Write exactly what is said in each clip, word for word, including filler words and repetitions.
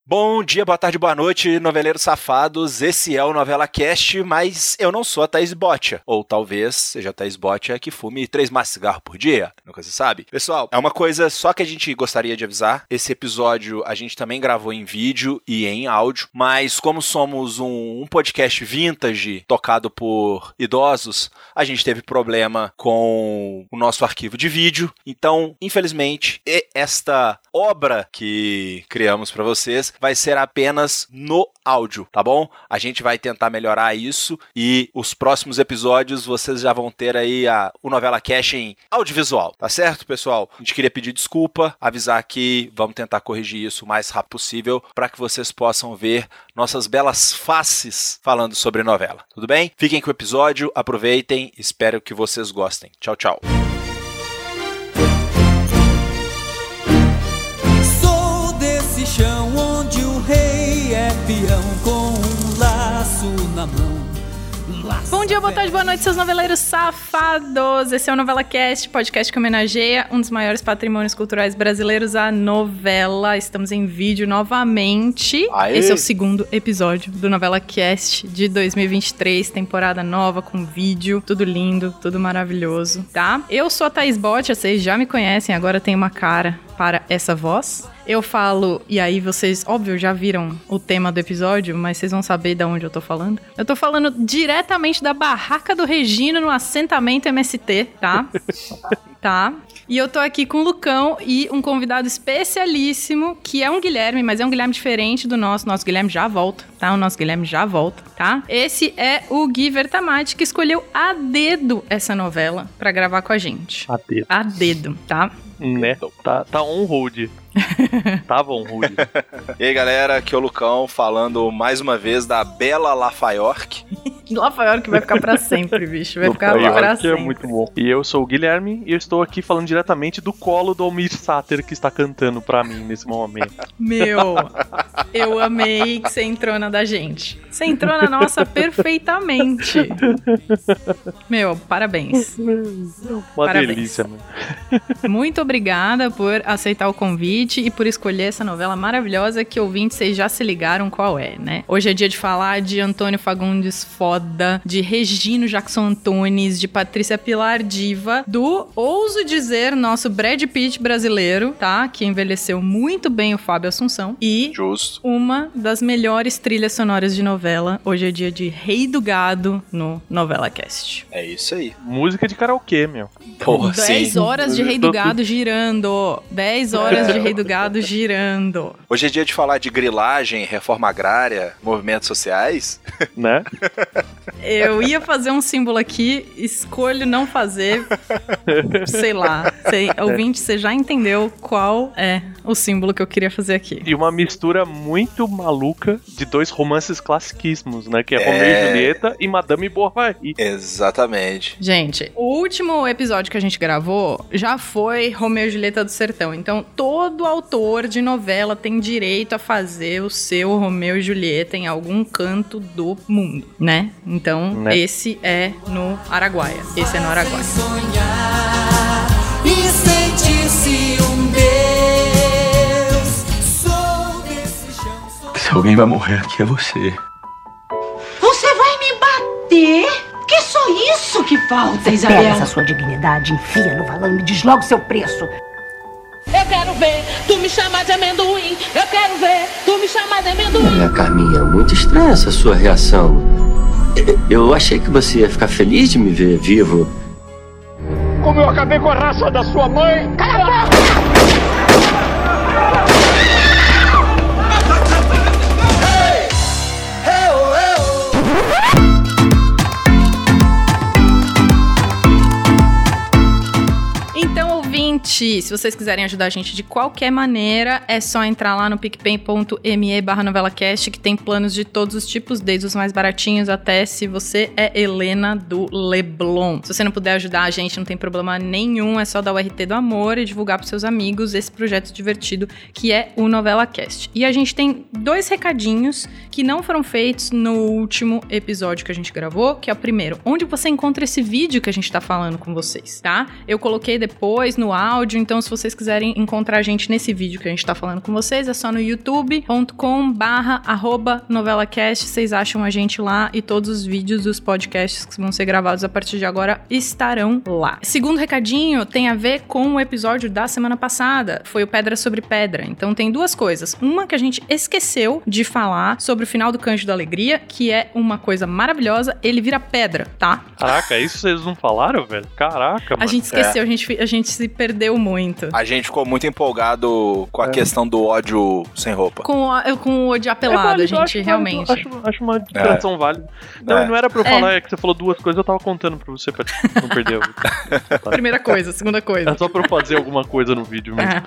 Bom dia, boa tarde, boa noite, noveleiros safados. Esse é o Novela Cast, mas eu não sou a Thaís Botia. Ou talvez seja a Thaís Botia que fume três maços de cigarro por dia, nunca se sabe. Pessoal, é uma coisa só que a gente gostaria de avisar. Esse episódio a gente também gravou em vídeo e em áudio, mas como somos um, um podcast vintage tocado por idosos, a gente teve problema com o nosso arquivo de vídeo. Então, infelizmente, esta obra que criamos para vocês vai ser apenas no áudio, tá bom? A gente vai tentar melhorar isso e os próximos episódios vocês já vão ter aí a, o Novela Cast em audiovisual, tá certo, pessoal? A gente queria pedir desculpa, avisar que vamos tentar corrigir isso o mais rápido possível para que vocês possam ver nossas belas faces falando sobre novela, tudo bem? Fiquem com o episódio, aproveitem, espero que vocês gostem. Tchau, tchau. Chão onde o rei é peão com um laço na mão. Laço Bom dia, boa tarde, boa noite, seus noveleiros safados. Esse é o Novela Cast, podcast que homenageia um dos maiores patrimônios culturais brasileiros, a novela. Estamos em vídeo novamente. Aê. Esse é o segundo episódio do Novela Cast de dois mil e vinte e três, temporada nova com vídeo, tudo lindo, tudo maravilhoso, tá? Eu sou a Thaís Botia, vocês já me conhecem, agora tem uma cara para essa voz. Eu falo, e aí vocês, óbvio, já viram o tema do episódio, mas vocês vão saber de onde eu tô falando. Eu tô falando diretamente da barraca do Regino no assentamento M S T, tá? Tá? E eu tô aqui com o Lucão e um convidado especialíssimo, que é um Guilherme, mas é um Guilherme diferente do nosso. Nosso Guilherme já volta, tá? O nosso Guilherme já volta, tá? Esse é o Gui Vertamati, que escolheu a dedo essa novela pra gravar com a gente. A dedo. A dedo, tá? Né? Tá, tá on hold. Tava on hold. E aí, galera, aqui é o Lucão falando mais uma vez da bela Lafayette. Lafayette vai ficar pra sempre, bicho. Vai ficar pra sempre. É muito bom. E eu sou o Guilherme e eu estou aqui falando diretamente do colo do Almir Sater, que está cantando pra mim nesse momento. Meu, eu amei que você entrou na da gente. Você entrou na nossa perfeitamente. Meu, parabéns. Uma parabéns. delícia, mano. Muito obrigada por aceitar o convite e por escolher essa novela maravilhosa que, ouvintes, vocês já se ligaram qual é, né? Hoje é dia de falar de Antônio Fagundes Foda, de Regino Jackson Antunes, de Patrícia Pilar Diva, do, ouso dizer, nosso Brad Pitt brasileiro, tá? Que envelheceu muito bem o Fábio Assunção. E Justo. Uma das melhores trilhas sonoras de novela. Hoje é dia de Rei do Gado no Novela Cast. É isso aí. Música de karaokê, meu. Porra, dez sim. horas de Rei do Gado girando. dez horas de Rei do Gado girando. Hoje é dia de falar de grilagem, reforma agrária, movimentos sociais. Né? Eu ia fazer um símbolo aqui, escolho não fazer. Sei lá. Sei, ouvinte, você já entendeu qual é o símbolo que eu queria fazer aqui. E uma mistura muito maluca de dois romances classiquíssimos, né? Que é, É. Romeu e Julieta e Madame Bovary. Exatamente. Gente, o último episódio que a gente gravou já foi Romeu e Julieta do Sertão. Então, todo autor de novela tem direito a fazer o seu Romeu e Julieta em algum canto do mundo, né? Então, Né? esse é no Araguaia. Esse é no Araguaia. Sonhar e sentir-se um Deus. Sou desse chão, sou... Se alguém vai morrer aqui é você. Você vai me bater? Que só isso que falta, Isabel? Pega essa sua dignidade, enfia no valão e me diz logo seu preço. Eu quero ver tu me chamar de amendoim. Eu quero ver tu me chamar de amendoim. É, Carminha, muito estranha essa sua reação. Eu achei que você ia ficar feliz de me ver vivo. Como eu acabei com a raça da sua mãe. Cala a boca! Se vocês quiserem ajudar a gente de qualquer maneira, é só entrar lá no picpay.me barra novelacast, que tem planos de todos os tipos, desde os mais baratinhos até se você é Helena do Leblon. Se você não puder ajudar a gente, não tem problema nenhum, é só dar o R T do amor e divulgar pros seus amigos esse projeto divertido que é o NovelaCast. E a gente tem dois recadinhos que não foram feitos no último episódio que a gente gravou, que é o primeiro, onde você encontra esse vídeo que a gente tá falando com vocês, tá? Eu coloquei depois no áudio áudio, então se vocês quiserem encontrar a gente nesse vídeo que a gente tá falando com vocês, é só no youtube ponto com barra arroba novelacast, vocês acham a gente lá e todos os vídeos dos podcasts que vão ser gravados a partir de agora estarão lá. Segundo recadinho tem a ver com o episódio da semana passada, foi o Pedra sobre Pedra, então tem duas coisas. Uma que a gente esqueceu de falar sobre o final do Cândido da Alegria, que é uma coisa maravilhosa, ele vira pedra, tá? Caraca, isso vocês não falaram, velho? Caraca, mano. A gente esqueceu, É. a, gente, a gente se perdeu muito. A gente ficou muito empolgado com a É. questão do ódio sem roupa. Com, a- com o odiar É pelado, válido, a gente acho realmente. válido, Acho, acho uma distração válida. Não, É. não era pra eu É. falar, é que você falou duas coisas, eu tava contando pra você, pra não perder. o- Primeira coisa, segunda coisa. É só pra eu fazer alguma coisa no vídeo mesmo.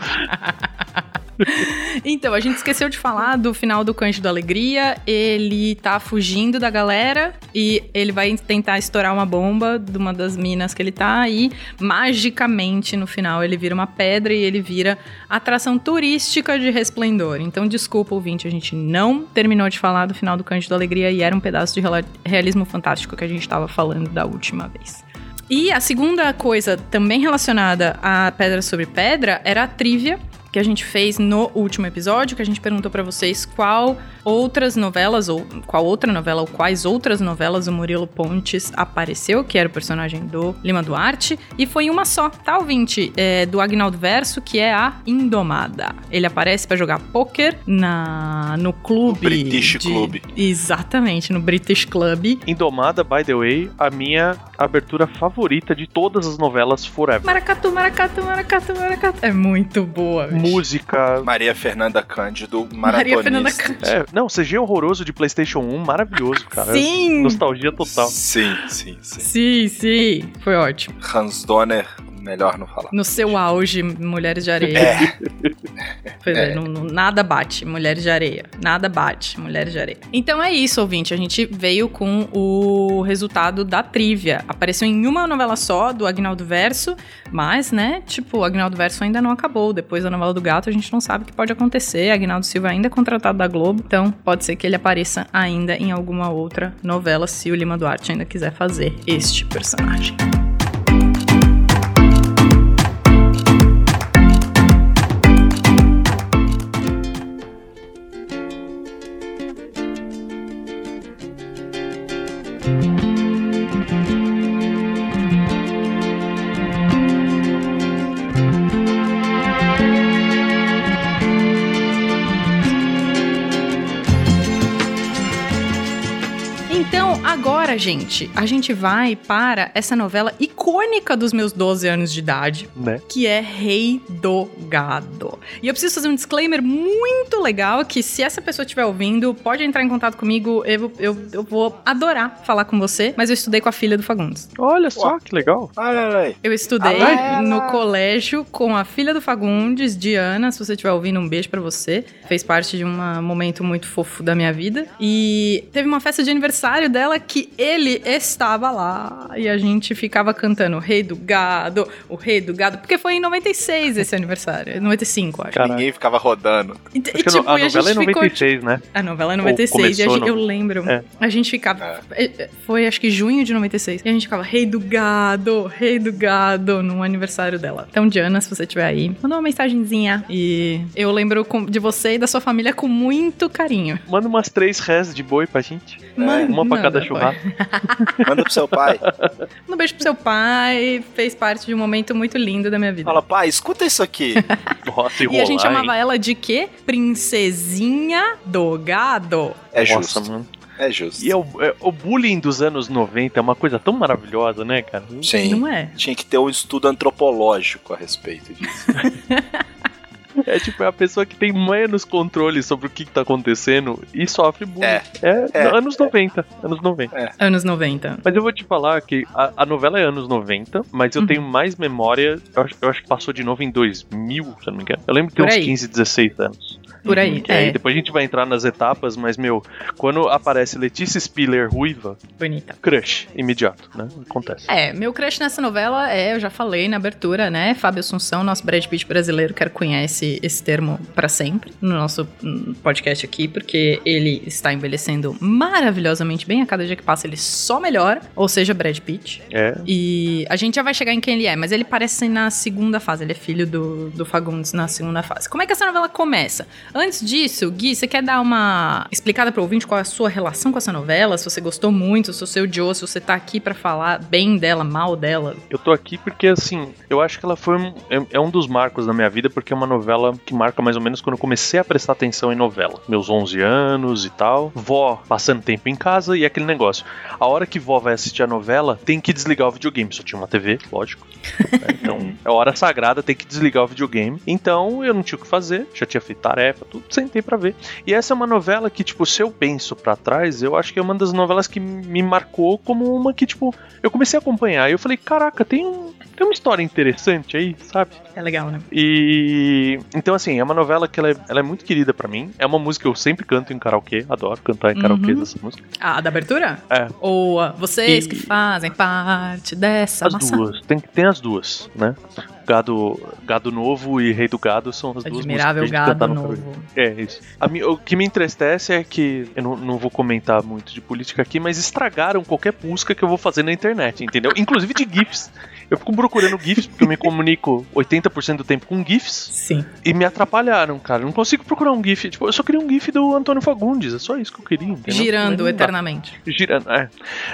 Então, a gente esqueceu de falar do final do Cândido da Alegria. Ele tá fugindo da galera e ele vai tentar estourar uma bomba de uma das minas que ele tá e magicamente no final ele vira uma pedra e ele vira atração turística de Resplendor. Então, desculpa, ouvinte, a gente não terminou de falar do final do Cândido da Alegria e era um pedaço de rela- realismo fantástico que a gente tava falando da última vez. E a segunda coisa também relacionada à Pedra sobre Pedra era a trivia que a gente fez no último episódio, que a gente perguntou pra vocês qual outras novelas, ou qual outra novela, ou quais outras novelas o Murilo Pontes apareceu, que era o personagem do Lima Duarte, e foi uma só, tá, ouvinte? É, do Agnaldo Verso, que é a Indomada. Ele aparece pra jogar pôquer na, no clube... No British de- Club. Exatamente, no British Club. Indomada, by the way, a minha abertura favorita de todas as novelas forever. Maracatu, maracatu, maracatu, maracatu. É muito boa, bicho. Música. Maria Fernanda Cândido, Maria maratonista. Fernanda Cândido. É, não, C G horroroso de PlayStation um, maravilhoso, cara. Sim! Nostalgia total. Sim, sim, sim. Sim, sim. Foi ótimo. Hans Donner, melhor não falar. No seu auge, Mulheres de Areia. É. Pois é, É. não- não- nada bate Mulheres de Areia. Nada bate Mulheres de Areia. Então é isso, ouvinte. A gente veio com o resultado da trivia. Apareceu em uma novela só, do Agnaldo Verso, mas, né, tipo, o Agnaldo Verso ainda não acabou. Depois da novela do Gato, a gente não sabe o que pode acontecer. Agnaldo Silva ainda é contratado da Globo, então pode ser que ele apareça ainda em alguma outra novela, se o Lima Duarte ainda quiser fazer este personagem. Então, agora, gente, a gente vai para essa novela icônica dos meus doze anos de idade, Né? que é Rei do Gado. E eu preciso fazer um disclaimer muito legal, que se essa pessoa estiver ouvindo, pode entrar em contato comigo, eu, eu, eu vou adorar falar com você, mas eu estudei com a filha do Fagundes. Olha só, que legal. Olha aí. Eu estudei Ah, no colégio com a filha do Fagundes, Diana, se você estiver ouvindo, um beijo pra você. Fez parte de um momento muito fofo da minha vida. E teve uma festa de aniversário dela que ele estava lá e a gente ficava cantando o Rei do Gado, o Rei do Gado, porque foi em noventa e seis esse aniversário, noventa e cinco, acho. Caraca. Ninguém ficava rodando. E, e, Acho que tipo, a e a novela é gente ficou, noventa e seis, né? a novela é noventa e seis, Ou e a gente, começou, eu lembro. É. A gente ficava. é, Foi acho que junho de noventa e seis. E a gente ficava Rei do Gado, Rei do Gado, no aniversário dela. Então, Diana, se você estiver aí, manda uma mensagenzinha. E eu lembro com- de você e da sua família com muito carinho. Manda umas três res de boi pra gente. Manda, Uma pra cada pô. churrasco. Manda pro seu pai. Um beijo pro seu pai. Fez parte de um momento muito lindo da minha vida. Fala, pai, escuta isso aqui. Nossa, E a gente rolar, chamava hein? ela de quê? Princesinha do Gado. É Nossa, justo. mano. É justo. E é o, é- o bullying dos anos noventa é uma coisa tão maravilhosa, né, cara? Sim. Não é? Tinha que ter um estudo antropológico a respeito disso. É tipo, é a pessoa que tem menos controle sobre o que, que tá acontecendo e sofre bullying. É. É, É. anos noventa. Anos noventa. Anos noventa. Mas eu vou te falar que a, a novela é anos noventa, mas eu Uhum. tenho mais memória. Eu acho, eu acho que passou de novo em dois mil, se eu não me engano. Eu lembro de ter Por uns aí. quinze, dezesseis anos. Por aí, que é. aí depois a gente vai entrar nas etapas, mas, meu, quando aparece Letícia Spiller ruiva... Bonita. Crush, imediato, né? Acontece. É, meu crush nessa novela é, eu já falei na abertura, né? Fábio Assunção, nosso Brad Pitt brasileiro, quero conhece esse termo pra sempre no nosso podcast aqui, porque ele está envelhecendo maravilhosamente bem. A cada dia que passa ele só melhora, ou seja, Brad Pitt. É. E a gente já vai chegar em quem ele é, mas ele parece na segunda fase, ele é filho do, do Fagundes na segunda fase. Como é que essa novela começa? Antes disso, Gui, você quer dar uma explicada pro ouvinte qual é a sua relação com essa novela? Se você gostou muito, se você odiou, se você tá aqui pra falar bem dela, mal dela? Eu tô aqui porque, assim, eu acho que ela foi um, é, é um dos marcos da minha vida, porque é uma novela que marca mais ou menos quando eu comecei a prestar atenção em novela. Meus onze anos e tal, vó passando tempo em casa e aquele negócio. A hora que vó vai assistir a novela, tem que desligar o videogame. Só tinha uma T V, lógico. É, então, é hora sagrada, tem que desligar o videogame. Então, eu não tinha o que fazer, já tinha feito tarefa, tudo, sentei pra ver. E essa é uma novela que, tipo, se eu penso pra trás, eu acho que é uma das novelas que me marcou como uma que, tipo, eu comecei a acompanhar. E eu falei, caraca, tem, um, tem uma história interessante aí, sabe? É legal, né? E... Então, assim, é uma novela que ela é, ela é muito querida pra mim. É uma música que eu sempre canto em karaokê, adoro cantar em Uhum. karaokê dessa música. A da abertura? É. Ou uh, vocês E- que fazem parte dessa As massa? duas, tem, tem as duas, né? Gado, Gado Novo e Rei do Gado são as duas Admirável músicas que a gente Gado canta no Novo. karaokê. É, isso. A mi- o que me entristece é que, eu não, não vou comentar muito de política aqui, mas estragaram qualquer busca que eu vou fazer na internet, entendeu? Inclusive de GIFs. Eu fico procurando GIFs, porque eu me comunico oitenta por cento do tempo com GIFs. Sim. E me atrapalharam, cara. Eu não consigo procurar um GIF. Tipo, eu só queria um GIF do Antônio Fagundes. É só isso que eu queria, entendeu? Girando Mas não dá. eternamente. Girando, é.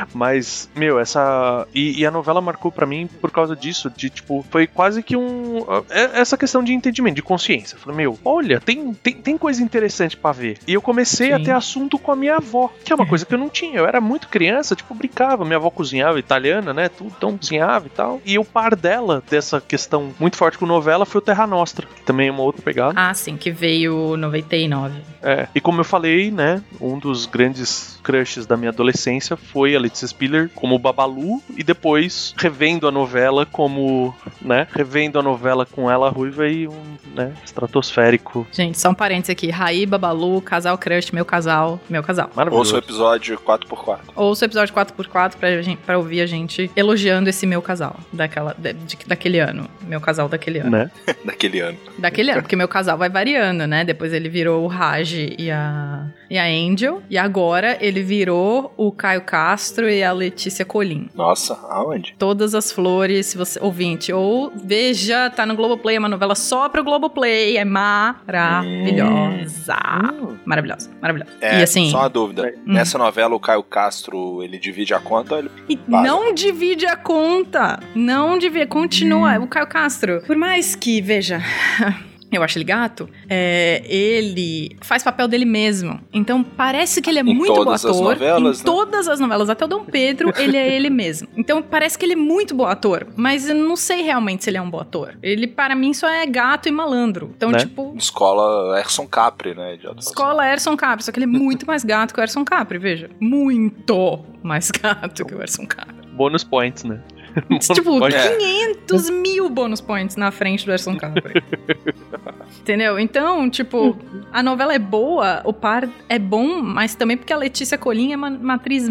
Mas, meu, essa... E, e a novela marcou pra mim por causa disso, de, tipo, foi quase que um... é- Essa questão de entendimento, de consciência. Eu falei, meu, olha, tem, tem, tem coisa interessante pra ver. E eu comecei a Sim. ter assunto com a minha avó, que é uma coisa que eu não tinha. Eu era muito criança, tipo, brincava. Minha avó cozinhava, italiana, né, tudo, então cozinhava e tal. E o par dela, dessa questão muito forte com novela, foi o Terra Nostra, que também é uma outra pegada. Ah, sim, que veio noventa e nove. É, e como eu falei, né, um dos grandes crushes da minha adolescência foi a Letícia Spiller como Babalu, e depois revendo a novela como, né, revendo a novela com ela ruiva e um, né, estratosférico. Gente, só um parênteses aqui. Raí, Babalu, casal crush, meu casal, meu casal. Maravilhoso. Ouça o episódio quatro por quatro. Ouça o episódio quatro por quatro pra, gente, pra ouvir a gente elogiando esse meu casal daquela, de- de- daquele ano. Meu casal daquele ano. Né? Daquele ano. Daquele ano, porque meu casal vai variando, né? Depois ele virou o Raj e a, e a Angel. E agora ele virou o Caio Castro e a Letícia Colim. Nossa, aonde? Todas as flores, se você ouvinte, ou veja, tá no Globoplay, é uma novela só pro Globoplay, é maravilhosa. Hum. Maravilhosa, maravilhosa. É, e assim, só uma dúvida. Nessa novela, o Caio Castro, ele divide a conta ou ele... e paga? não divide a conta. Não divide, continua. O Caio Castro, por mais que, veja, eu acho ele gato, é, ele faz papel dele mesmo. Então parece que ele é Em muito bom todas as ator. novelas, em né? todas as novelas, até o Dom Pedro, ele é ele mesmo. Então parece que ele é muito bom ator, mas eu não sei realmente se ele é um bom ator. Ele, para mim, só é gato e malandro. Então, Né? tipo, Escola Erson Capri, né? De atuação. escola Erson Capri, só que ele é muito mais gato que o Erson Capri, veja. Muito mais gato que o Erson Capri. Bônus points, né? Tipo, Pode- É. quinhentos mil bônus points na frente do Erson Capri. Entendeu? Então, tipo, a novela é boa, o par é bom, mas também porque a Letícia Colim é uma, uma atriz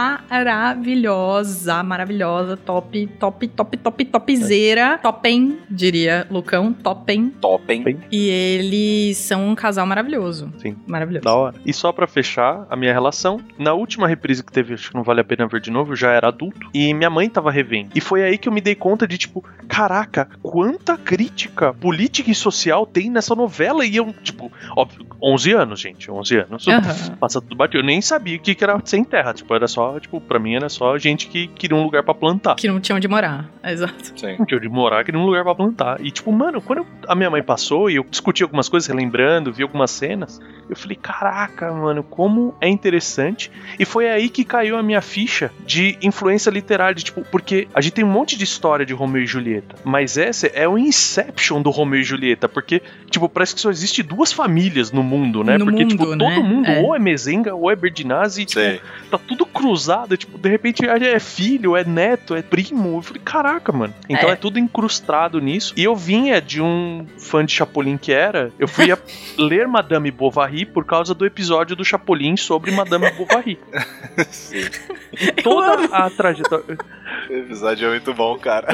maravilhosa, maravilhosa, top, top, top, top, topzera, topem, diria Lucão, topem. Topem. E eles são um casal maravilhoso. Sim. Maravilhoso. Da hora. E só pra fechar a minha relação, na última reprise que teve, acho que não vale a pena ver de novo, eu já era adulto, e minha mãe tava revendo. E foi aí que eu me dei conta de, tipo, caraca, quanta crítica política e social tem nessa novela. E eu, tipo, óbvio, onze anos, gente, onze anos. Uhum. Passa tudo batido. Eu nem sabia o que que era sem terra. Tipo, era só, tipo, pra mim era só gente que queria um lugar pra plantar. Que não tinham de morar. Exato. Sim. Não tinha de morar, queria um lugar pra plantar. E, tipo, mano, quando eu- a minha mãe passou e eu discuti algumas coisas, relembrando, vi algumas cenas, eu falei, caraca, mano, como é interessante. E foi aí que caiu a minha ficha de influência literária, de, tipo, porque a gente tem um monte de história de Romeu e Julieta, mas essa é o Inception do Romeu e Julieta, porque, tipo, parece que só existe duas famílias no mundo, né? No porque, mundo, tipo, né? todo mundo É. ou é Mezenga ou é Berdinazzi, e, tipo, Sei. tá tudo cruzado, tipo, de repente é filho, é neto, é primo. Eu falei, caraca, mano. Então é, é tudo incrustado nisso. E eu vinha de um fã de Chapolin que era, eu fui a ler Madame Bovary por causa do episódio do Chapolin sobre Madame Bovary. Sim. E toda a trajetória... O episódio é muito bom, cara.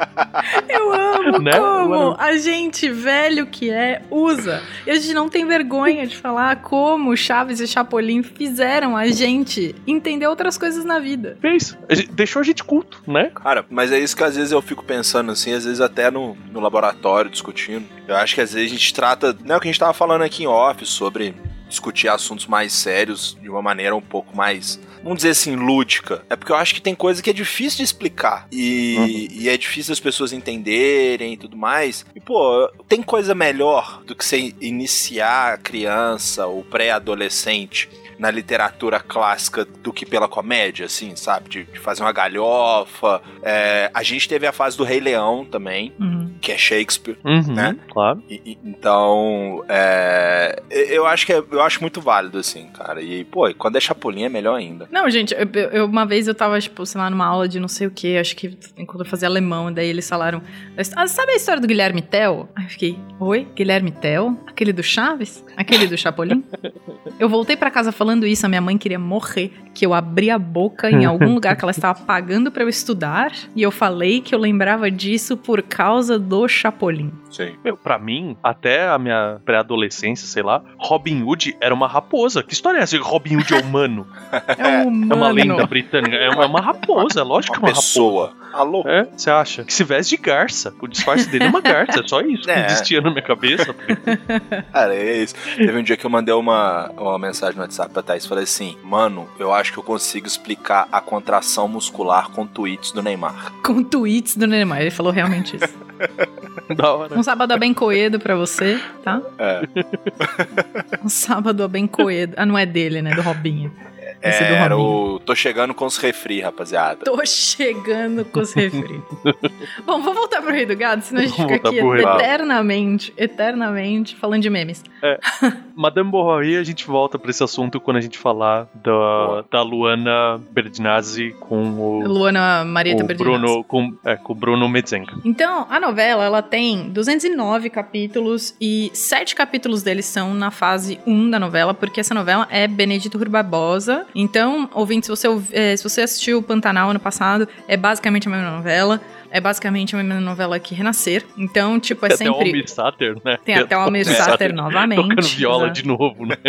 Eu amo Né? como Mano. a gente, velho que é, usa. E a gente não tem vergonha de falar como Chaves e Chapolin fizeram a gente entender outras coisas na vida. Fez. A gente- Deixou a gente culto, né? Cara, mas é isso que às vezes eu fico pensando assim, às vezes até no, no laboratório discutindo. Eu acho que às vezes a gente trata, né, o que a gente tava falando aqui em off sobre discutir assuntos mais sérios de uma maneira um pouco mais, vamos dizer assim, lúdica. É porque eu acho que tem coisa que é difícil de explicar. E, uhum. e é difícil as pessoas entenderem e tudo mais. E, pô, tem coisa melhor do que você iniciar a criança ou pré-adolescente na literatura clássica do que pela comédia, assim, sabe? De, de fazer uma galhofa. É, a gente teve a fase do Rei Leão também, Uhum. que é Shakespeare, Uhum, né? Claro. E- e- então, é, eu acho que é, eu acho muito válido, assim, cara. E, pô, quando é Chapolin é melhor ainda. Não, gente, eu, eu- uma vez eu tava, tipo, sei lá, numa aula de não sei o que, acho que quando eu fazia alemão, daí eles falaram, ah, sabe a história do Guilherme Tell? Aí eu fiquei, oi, Guilherme Tell? Aquele do Chaves? Aquele do Chapolin? Eu voltei pra casa falando isso, a minha mãe queria morrer, que eu abri a boca em algum lugar que ela estava pagando pra eu estudar, e eu falei que eu lembrava disso por causa do Chapolin. Sim. Meu, pra mim, até a minha pré-adolescência, sei lá, Robin Hood era uma raposa. Que história é essa? Robin Hood é humano? É um humano. É uma lenda britânica. É uma, é uma raposa, é lógico que é Uma uma pessoa. raposa. Alô? É, você acha? Que se veste de garça. O disfarce dele é uma garça, é só isso que É. existia na minha cabeça. Cara, é isso. Teve um dia que eu mandei uma, uma mensagem no WhatsApp pra Thaís. Falei assim, mano, eu acho que eu consigo explicar a contração muscular com tweets do Neymar. Com tweets do Neymar, ele falou realmente isso. Da hora. Um sábado abençoado pra você, tá? É. Um sábado abençoado. Ah, não é dele, né? Do Robinho. Esse é do Era Robinho. o... Tô chegando com os refri, rapaziada. Tô chegando com os refri. Bom, vamos voltar pro Rei do Gado, senão a gente Vamos fica voltar aqui pro Rei do Gado. eternamente, eternamente falando de memes. Madame Bovary, a gente volta pra esse assunto quando a gente falar da, da Luana Berdinazzi com o, Luana Marieta o Berdinazzi. Bruno, com, é, com o Bruno Metzenga. Então, a novela, ela tem duzentos e nove capítulos e sete capítulos deles são na fase um da novela, porque essa novela é Benedito Rui Barbosa. Então, ouvinte, se você, ouv- eh, se você assistiu o Pantanal ano passado, é basicamente a mesma novela. É basicamente a mesma novela que Renascer. Então, tipo, é Tem sempre... até o Almir Sater, né? Tem até o Almir Sater novamente. Tocando viola Exato. de novo, né?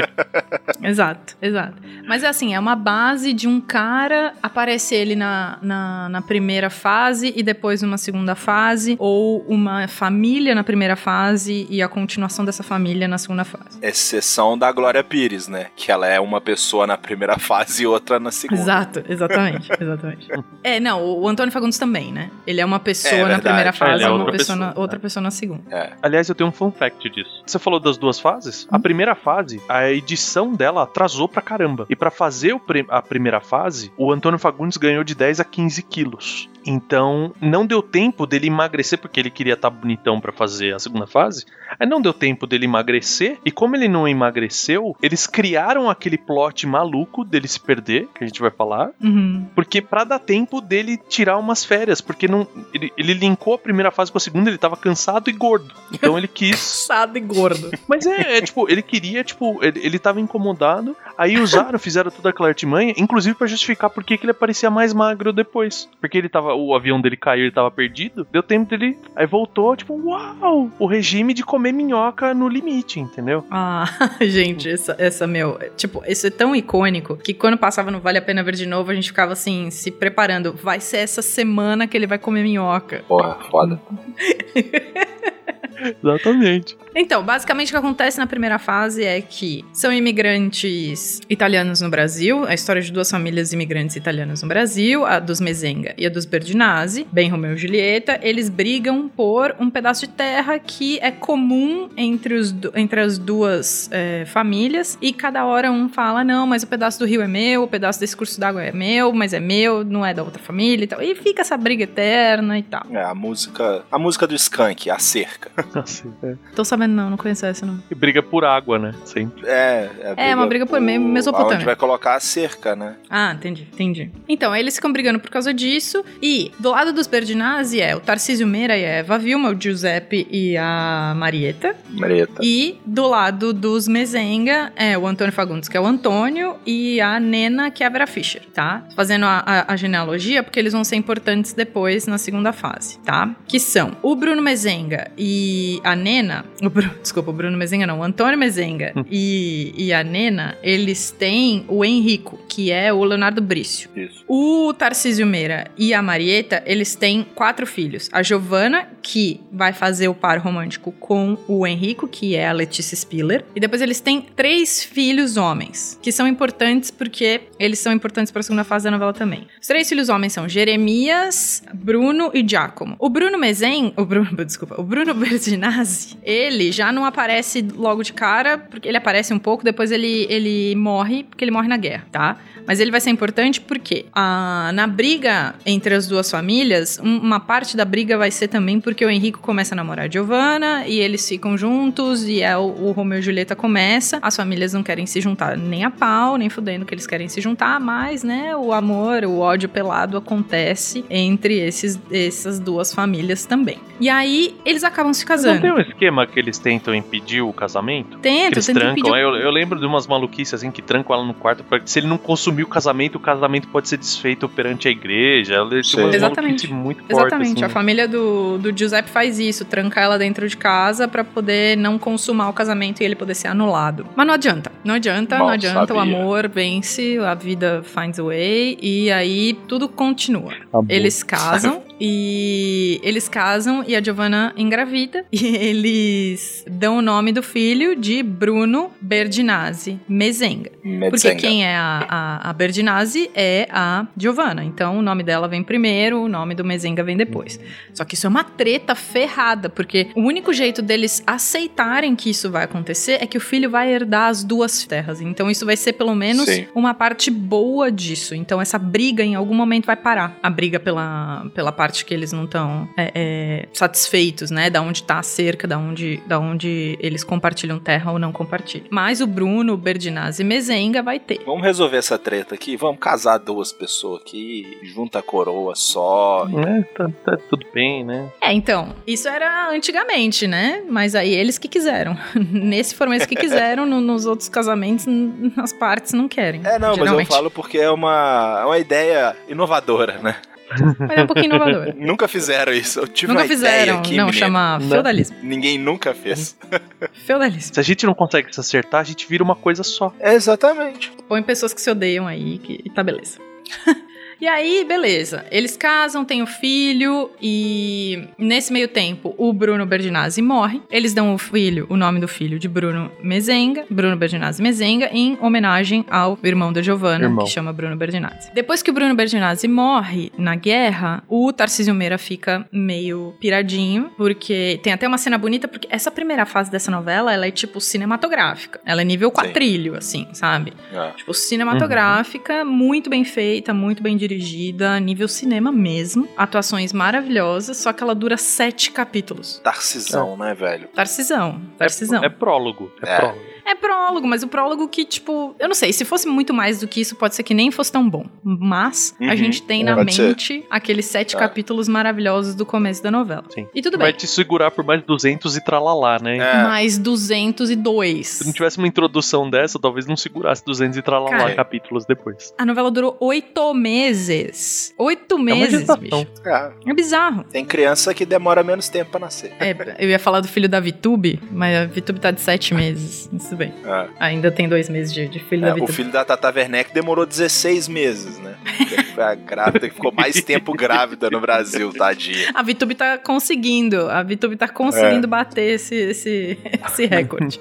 Exato, exato. Mas é assim, é uma base de um cara, aparece ele na, na, na primeira fase e depois numa segunda fase, ou uma família na primeira fase e a continuação dessa família na segunda fase. Exceção da Glória Pires, né? Que ela é uma pessoa na primeira fase e outra na segunda. Exato, exatamente, exatamente. É, não, o o Antônio Fagundes também, né? Ele é uma pessoa É na verdade. primeira fase Ele e é uma outra pessoa, pessoa, na, outra né? pessoa na segunda. É. Aliás, eu tenho um fun fact disso. Você falou das duas fases? A primeira fase, a edição dela atrasou pra caramba. E pra fazer o pre- a primeira fase, o Antônio Fagundes ganhou de dez a quinze quilos. Então, não deu tempo dele emagrecer, porque ele queria estar bonitão pra fazer a segunda fase. Aí não deu tempo dele emagrecer. E como ele não emagreceu, eles criaram aquele plot maluco dele se perder, que a gente vai falar. Uhum. Porque pra dar tempo dele tirar umas férias. Porque não, ele, ele linkou a primeira fase com a segunda, ele tava cansado e gordo. Então ele quis... Cansado e gordo. Mas é, é, tipo, ele queria, tipo, ele, ele tava incomodado. Aí usaram, fizeram toda aquela artimanha, inclusive pra justificar por que que ele aparecia mais magro depois. Porque ele tava, o avião dele caiu, ele tava perdido. Deu tempo dele, aí voltou, tipo, uau! O regime de comer minhoca no limite, entendeu? Ah, gente, essa, essa, meu... Tipo, isso é tão icônico que quando passava no Vale a Pena Ver de Novo, a gente ficava, assim, se preparando. Vai ser essa semana que ele vai comer minhoca. Porra, foda. Exatamente. Então, basicamente o que acontece na primeira fase é que são imigrantes italianos no Brasil, a história de duas famílias imigrantes italianas no Brasil, a dos Mezenga e a dos Berdinazzi, bem Romeu e Julieta. Eles brigam por um pedaço de terra que é comum entre, os, du- entre as duas é, famílias, e cada hora um fala, não, mas o pedaço do rio é meu, o pedaço desse curso d'água é meu, mas é meu, não é da outra família e tal. E fica essa briga eterna e tal. É, a música, a música do Skank, A Cerca. Assim, é. Tô sabendo não, não conheço essa não. E briga por água, né? Sempre. É, é, é uma briga por meio Mesopotâmia. Onde vai colocar a cerca, né? Ah, entendi, entendi. Então, eles ficam brigando por causa disso. E do lado dos Berdinazzi é o Tarcísio Meira e a Eva Vilma, o Giuseppe e a Marieta. Marieta. E do lado dos Mezenga é o Antônio Fagundes, que é o Antônio, e a Nena, que é a Vera Fischer, tá? Fazendo a, a, a genealogia, porque eles vão ser importantes depois na segunda fase, tá? Que são o Bruno Mezenga e a Nena... O Bruno, desculpa, o Bruno Mezenga não, o Antônio Mezenga e, e a Nena, eles têm o Henrico, que é o Leonardo Brício. Isso. O Tarcísio Meira e a Marieta, eles têm quatro filhos. A Giovana, que vai fazer o par romântico com o Henrico, que é a Letícia Spiller. E depois eles têm três filhos homens, que são importantes porque eles são importantes para a segunda fase da novela também. Os três filhos homens são Jeremias, Bruno e Giacomo. O Bruno Mezen, o Bruno, desculpa, o Bruno Berdinazzi, ele já não aparece logo de cara, porque ele aparece um pouco, depois ele, ele morre, porque ele morre na guerra, tá? Mas ele vai ser importante porque ah, na briga entre as duas famílias, um, uma parte da briga vai ser também porque o Henrico começa a namorar a Giovanna e eles ficam juntos e é o, o Romeu e Julieta começa. As famílias não querem se juntar nem a pau, nem fudendo que eles querem se juntar, mas, né, o amor, o ódio pelado acontece entre esses, essas duas famílias também. E aí, eles acabam se casando. Não tem um esquema que eles tentam impedir o casamento? Tentam, eles tentam trancam. impedir... Eu, eu lembro de umas maluquices assim que trancam ela no quarto, porque se ele não consumir o casamento, o casamento pode ser desfeito perante a igreja. Ela tinha umas Exatamente. Muito Exatamente. Forte, assim. A família do, do Giuseppe faz isso, tranca ela dentro de casa pra poder não consumar o casamento e ele poder ser anulado. Mas não adianta. Não adianta, Mal não adianta. sabia. O amor vence, a vida finds a way e aí tudo continua. Amor. Eles casam e eles casam e a Giovanna engravida e eles dão o nome do filho de Bruno Berdinazzi Mezenga. Mezenga. Porque quem é a, a, a Berdinazzi é a Giovanna. Então o nome dela vem primeiro, o nome do Mezenga vem depois. Só que isso é uma treta ferrada, porque o único jeito deles aceitarem que isso vai acontecer é que o filho vai herdar as duas terras. Então isso vai ser pelo menos Sim. uma parte boa disso. Então essa briga em algum momento vai parar. A briga pela, pela parte que eles não estão é, é, satisfeitos, né? Da onde tá a cerca, da onde, da onde eles compartilham terra ou não compartilham. Mas o Bruno Berdinazzi Mezenga vai ter. Vamos resolver essa treta aqui, vamos casar duas pessoas aqui, junta a coroa só. É, tá, tá tudo bem, né? É, então, isso era antigamente, né? Mas aí eles que quiseram. Nesse foram eles que quiseram, no, nos outros casamentos, n- as partes não querem. É, não, geralmente. mas eu falo porque é uma, é uma ideia inovadora, né? Mas é um pouquinho inovador. Nunca fizeram isso. Eu tive Nunca uma fizeram, ideia aqui, não, menino. chama Não. feudalismo. Ninguém nunca fez. Feudalismo. Se a gente não consegue se acertar, a gente vira uma coisa só. É, exatamente. Põe pessoas que se odeiam aí, que e tá beleza. E aí, beleza. Eles casam, têm o filho e nesse meio tempo o Bruno Berdinazzi morre. Eles dão o filho, o nome do filho de Bruno Mezenga, Bruno Berdinazzi Mezenga, em homenagem ao irmão da Giovanna, Irmão. que chama Bruno Berdinazzi. Depois que o Bruno Berdinazzi morre na guerra, o Tarcísio Meira fica meio piradinho, porque tem até uma cena bonita, porque essa primeira fase dessa novela, ela é tipo cinematográfica. Ela é nível quatrilho, assim, sabe? É. Tipo, cinematográfica, uhum. muito bem feita, muito bem dirigida, nível cinema mesmo. Atuações maravilhosas, só que ela dura sete capítulos. Tarcisão, é. né, velho? Tarcisão, Tarcisão. É, é prólogo, é, É. prólogo. É prólogo, mas o prólogo que, tipo... Eu não sei, se fosse muito mais do que isso, pode ser que nem fosse tão bom. Mas Uhum, a gente tem na pode mente aqueles sete É. capítulos maravilhosos do começo da novela. Sim. E tudo Vai bem. te segurar por mais duzentos e tralalá, né? É. Mais duzentos e dois. Se não tivesse uma introdução dessa, talvez não segurasse duzentos e tralalá Cara. capítulos depois. A novela durou oito meses. Oito uma meses, gestação. bicho. É. É bizarro. Tem criança que demora menos tempo pra nascer. É, eu ia falar do filho da Vitube, mas a Vitube tá de sete meses. Isso bem. É. Ainda tem dois meses de, de filho É, da o Vitube. filho da Tata Werneck demorou dezesseis meses, né? Foi a grávida que ficou mais tempo grávida no Brasil, tadinha. A Vitube tá conseguindo. A Vitube tá conseguindo É. bater esse, esse, esse recorde.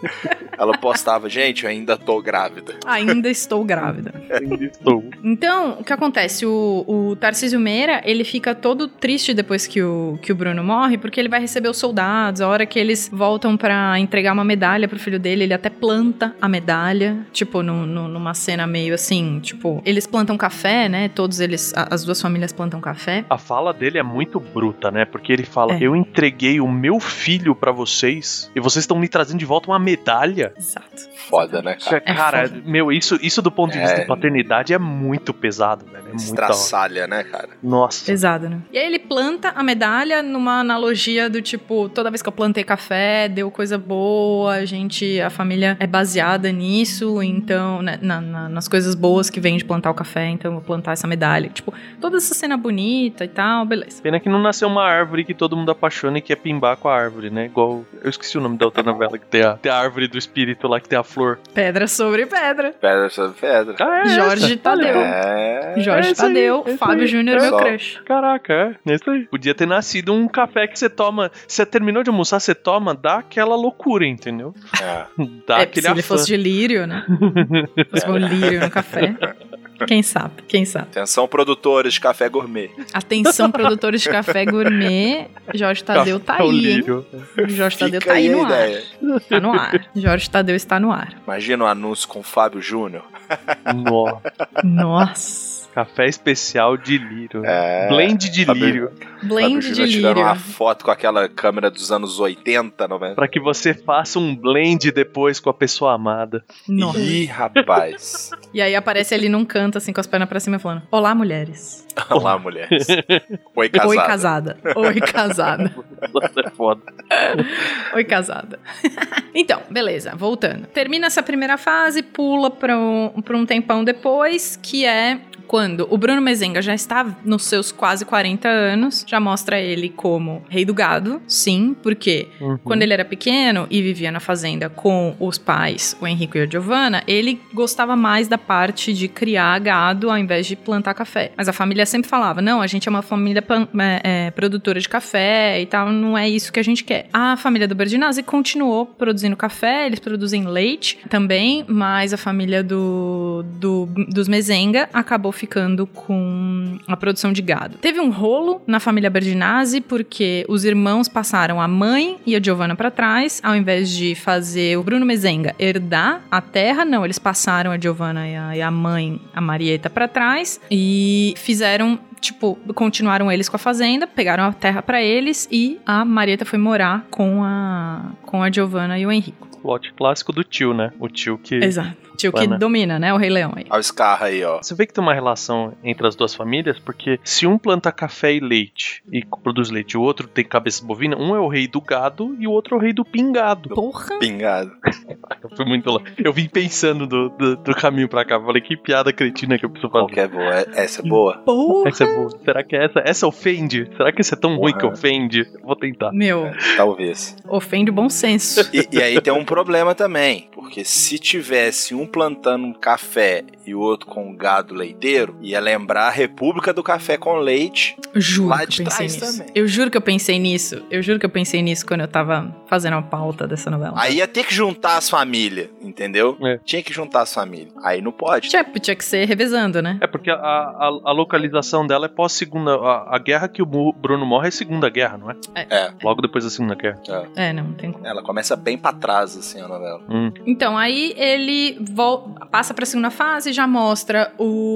Ela postava, gente, eu ainda tô grávida. Ainda estou grávida. Ainda estou. Então, o que acontece? O, o Tarcísio Meira, ele fica todo triste depois que o, que o Bruno morre, porque ele vai receber os soldados. A hora que eles voltam pra entregar uma medalha pro filho dele, ele até planta a medalha. Tipo, no, no, numa cena meio assim, tipo, eles plantam café café, né? Todos eles, as duas famílias plantam café. A fala dele é muito bruta, né? Porque ele fala, É. eu entreguei o meu filho pra vocês e vocês estão me trazendo de volta uma medalha. Exato. Foda, né, cara? É Cara, foda. meu, isso, isso do ponto de vista É. de paternidade é muito pesado, velho. É muito da hora. Estraçalha, né, cara? Nossa. Pesado, né? E aí ele planta a medalha numa analogia do tipo, toda vez que eu plantei café, deu coisa boa, a gente, a família é baseada nisso, então, né, na, na, nas coisas boas que vem de plantar o café, então eu vou plantar essa medalha. Tipo, toda essa cena bonita e tal, beleza. Pena que não nasceu uma árvore que todo mundo apaixona e quer pimbar com a árvore, né? Igual, eu esqueci o nome da outra novela, que tem a, tem a árvore do espírito lá, que tem a flor. Pedra sobre pedra. Pedra sobre pedra. Ah, é Jorge essa? Tadeu. É. Jorge é isso aí, Tadeu, é isso Fábio aí. Júnior, É meu só. crush. Caraca, é, é isso aí. Podia ter nascido um café que você toma, você terminou de almoçar, você toma, dá aquela loucura, entendeu? É. Dá É, aquele se ele afã. fosse de lírio, né? Se fosse um lírio no café. Quem sabe, quem sabe. Atenção, produtores de café gourmet. Atenção, produtores de café gourmet. Jorge Tadeu tá Café aí, hein? lírio. Jorge Tadeu Fica tá aí aí a no ar. ideia. Tá no ar. Jorge Tadeu está no ar. Imagina um anúncio com o Fábio Júnior. Nossa. Nossa. Café especial de lírio. É. Blend de Fábio- lírio. Blend Fábio de Júnior tirando lírio. uma foto com aquela câmera dos anos oitenta, noventa. Pra que você faça um blend depois com a pessoa amada. Nossa. Ih, rapaz. E aí aparece ali num canto, assim, com as pernas pra cima, falando: Olá, mulheres. Olá, mulheres. Oi, casada. Oi, casada. Oi, casada. Nossa, é foda. Oi, casada. Então, beleza, voltando. Termina essa primeira fase, pula pra um, pra um tempão depois, que é quando o Bruno Mezenga já está nos seus quase quarenta anos, já mostra ele como rei do gado, sim, porque Uhum. quando ele era pequeno e vivia na fazenda com os pais, o Henrico e a Giovanna, ele gostava mais da parte de criar gado ao invés de plantar café. Mas a família sempre falava, não, a gente é uma família pan- é, é, produtora de café e tal, não é isso que a gente quer. A família do Berdinazzi continuou produzindo café, eles produzem leite também, mas a família do, do, dos Mezenga acabou ficando com a produção de gado. Teve um rolo na família Berdinazzi porque os irmãos passaram a mãe e a Giovanna pra trás, ao invés de fazer o Bruno Mezenga herdar a terra, não, eles passaram a Giovanna e a, e a mãe, a Marieta, pra trás e fizeram, tipo, continuaram eles com a fazenda, pegaram a terra pra eles e a Marieta foi morar com a, com a Giovanna e o Henrico. Plot clássico do tio, né? O tio que... Exato. Tio que Ana. domina, né? O Rei Leão aí. Olha o Scarra aí, ó. Você vê que tem uma relação entre as duas famílias, porque se um planta café e leite e produz leite, e o outro tem cabeça bovina, um é o rei do gado e o outro é o rei do pingado. Porra! Pingado. Foi muito louco. Eu vim pensando do, do, do caminho pra cá. Falei, que piada cretina que eu preciso fazer. Qual que é boa? É- Essa é boa? Porra! Essa é boa. Será que é essa? Essa ofende? Será que essa é tão ruim que ofende? Vou tentar. Meu, Talvez. ofende o bom senso. E, e aí tem um problema também, porque se tivesse um plantando um café e o outro com gado leiteiro, ia lembrar a República do Café com Leite Juro lá que eu de pensei trás nisso. também. Eu juro que eu pensei nisso. Eu juro que eu pensei nisso quando eu tava fazendo a pauta dessa novela. Aí ia ter que juntar as famílias, entendeu? É. Tinha que juntar as famílias. Aí não pode. Tinha, tinha que ser revezando, né? É porque a, a, a localização dela é pós-segunda. A, a guerra que o Mu- Bruno morre é segunda guerra, não é? É. Logo depois da segunda guerra. É, não, não tem como. Ela começa bem pra trás, assim, a novela. Hum. Então, aí ele vol- passa pra segunda fase e já mostra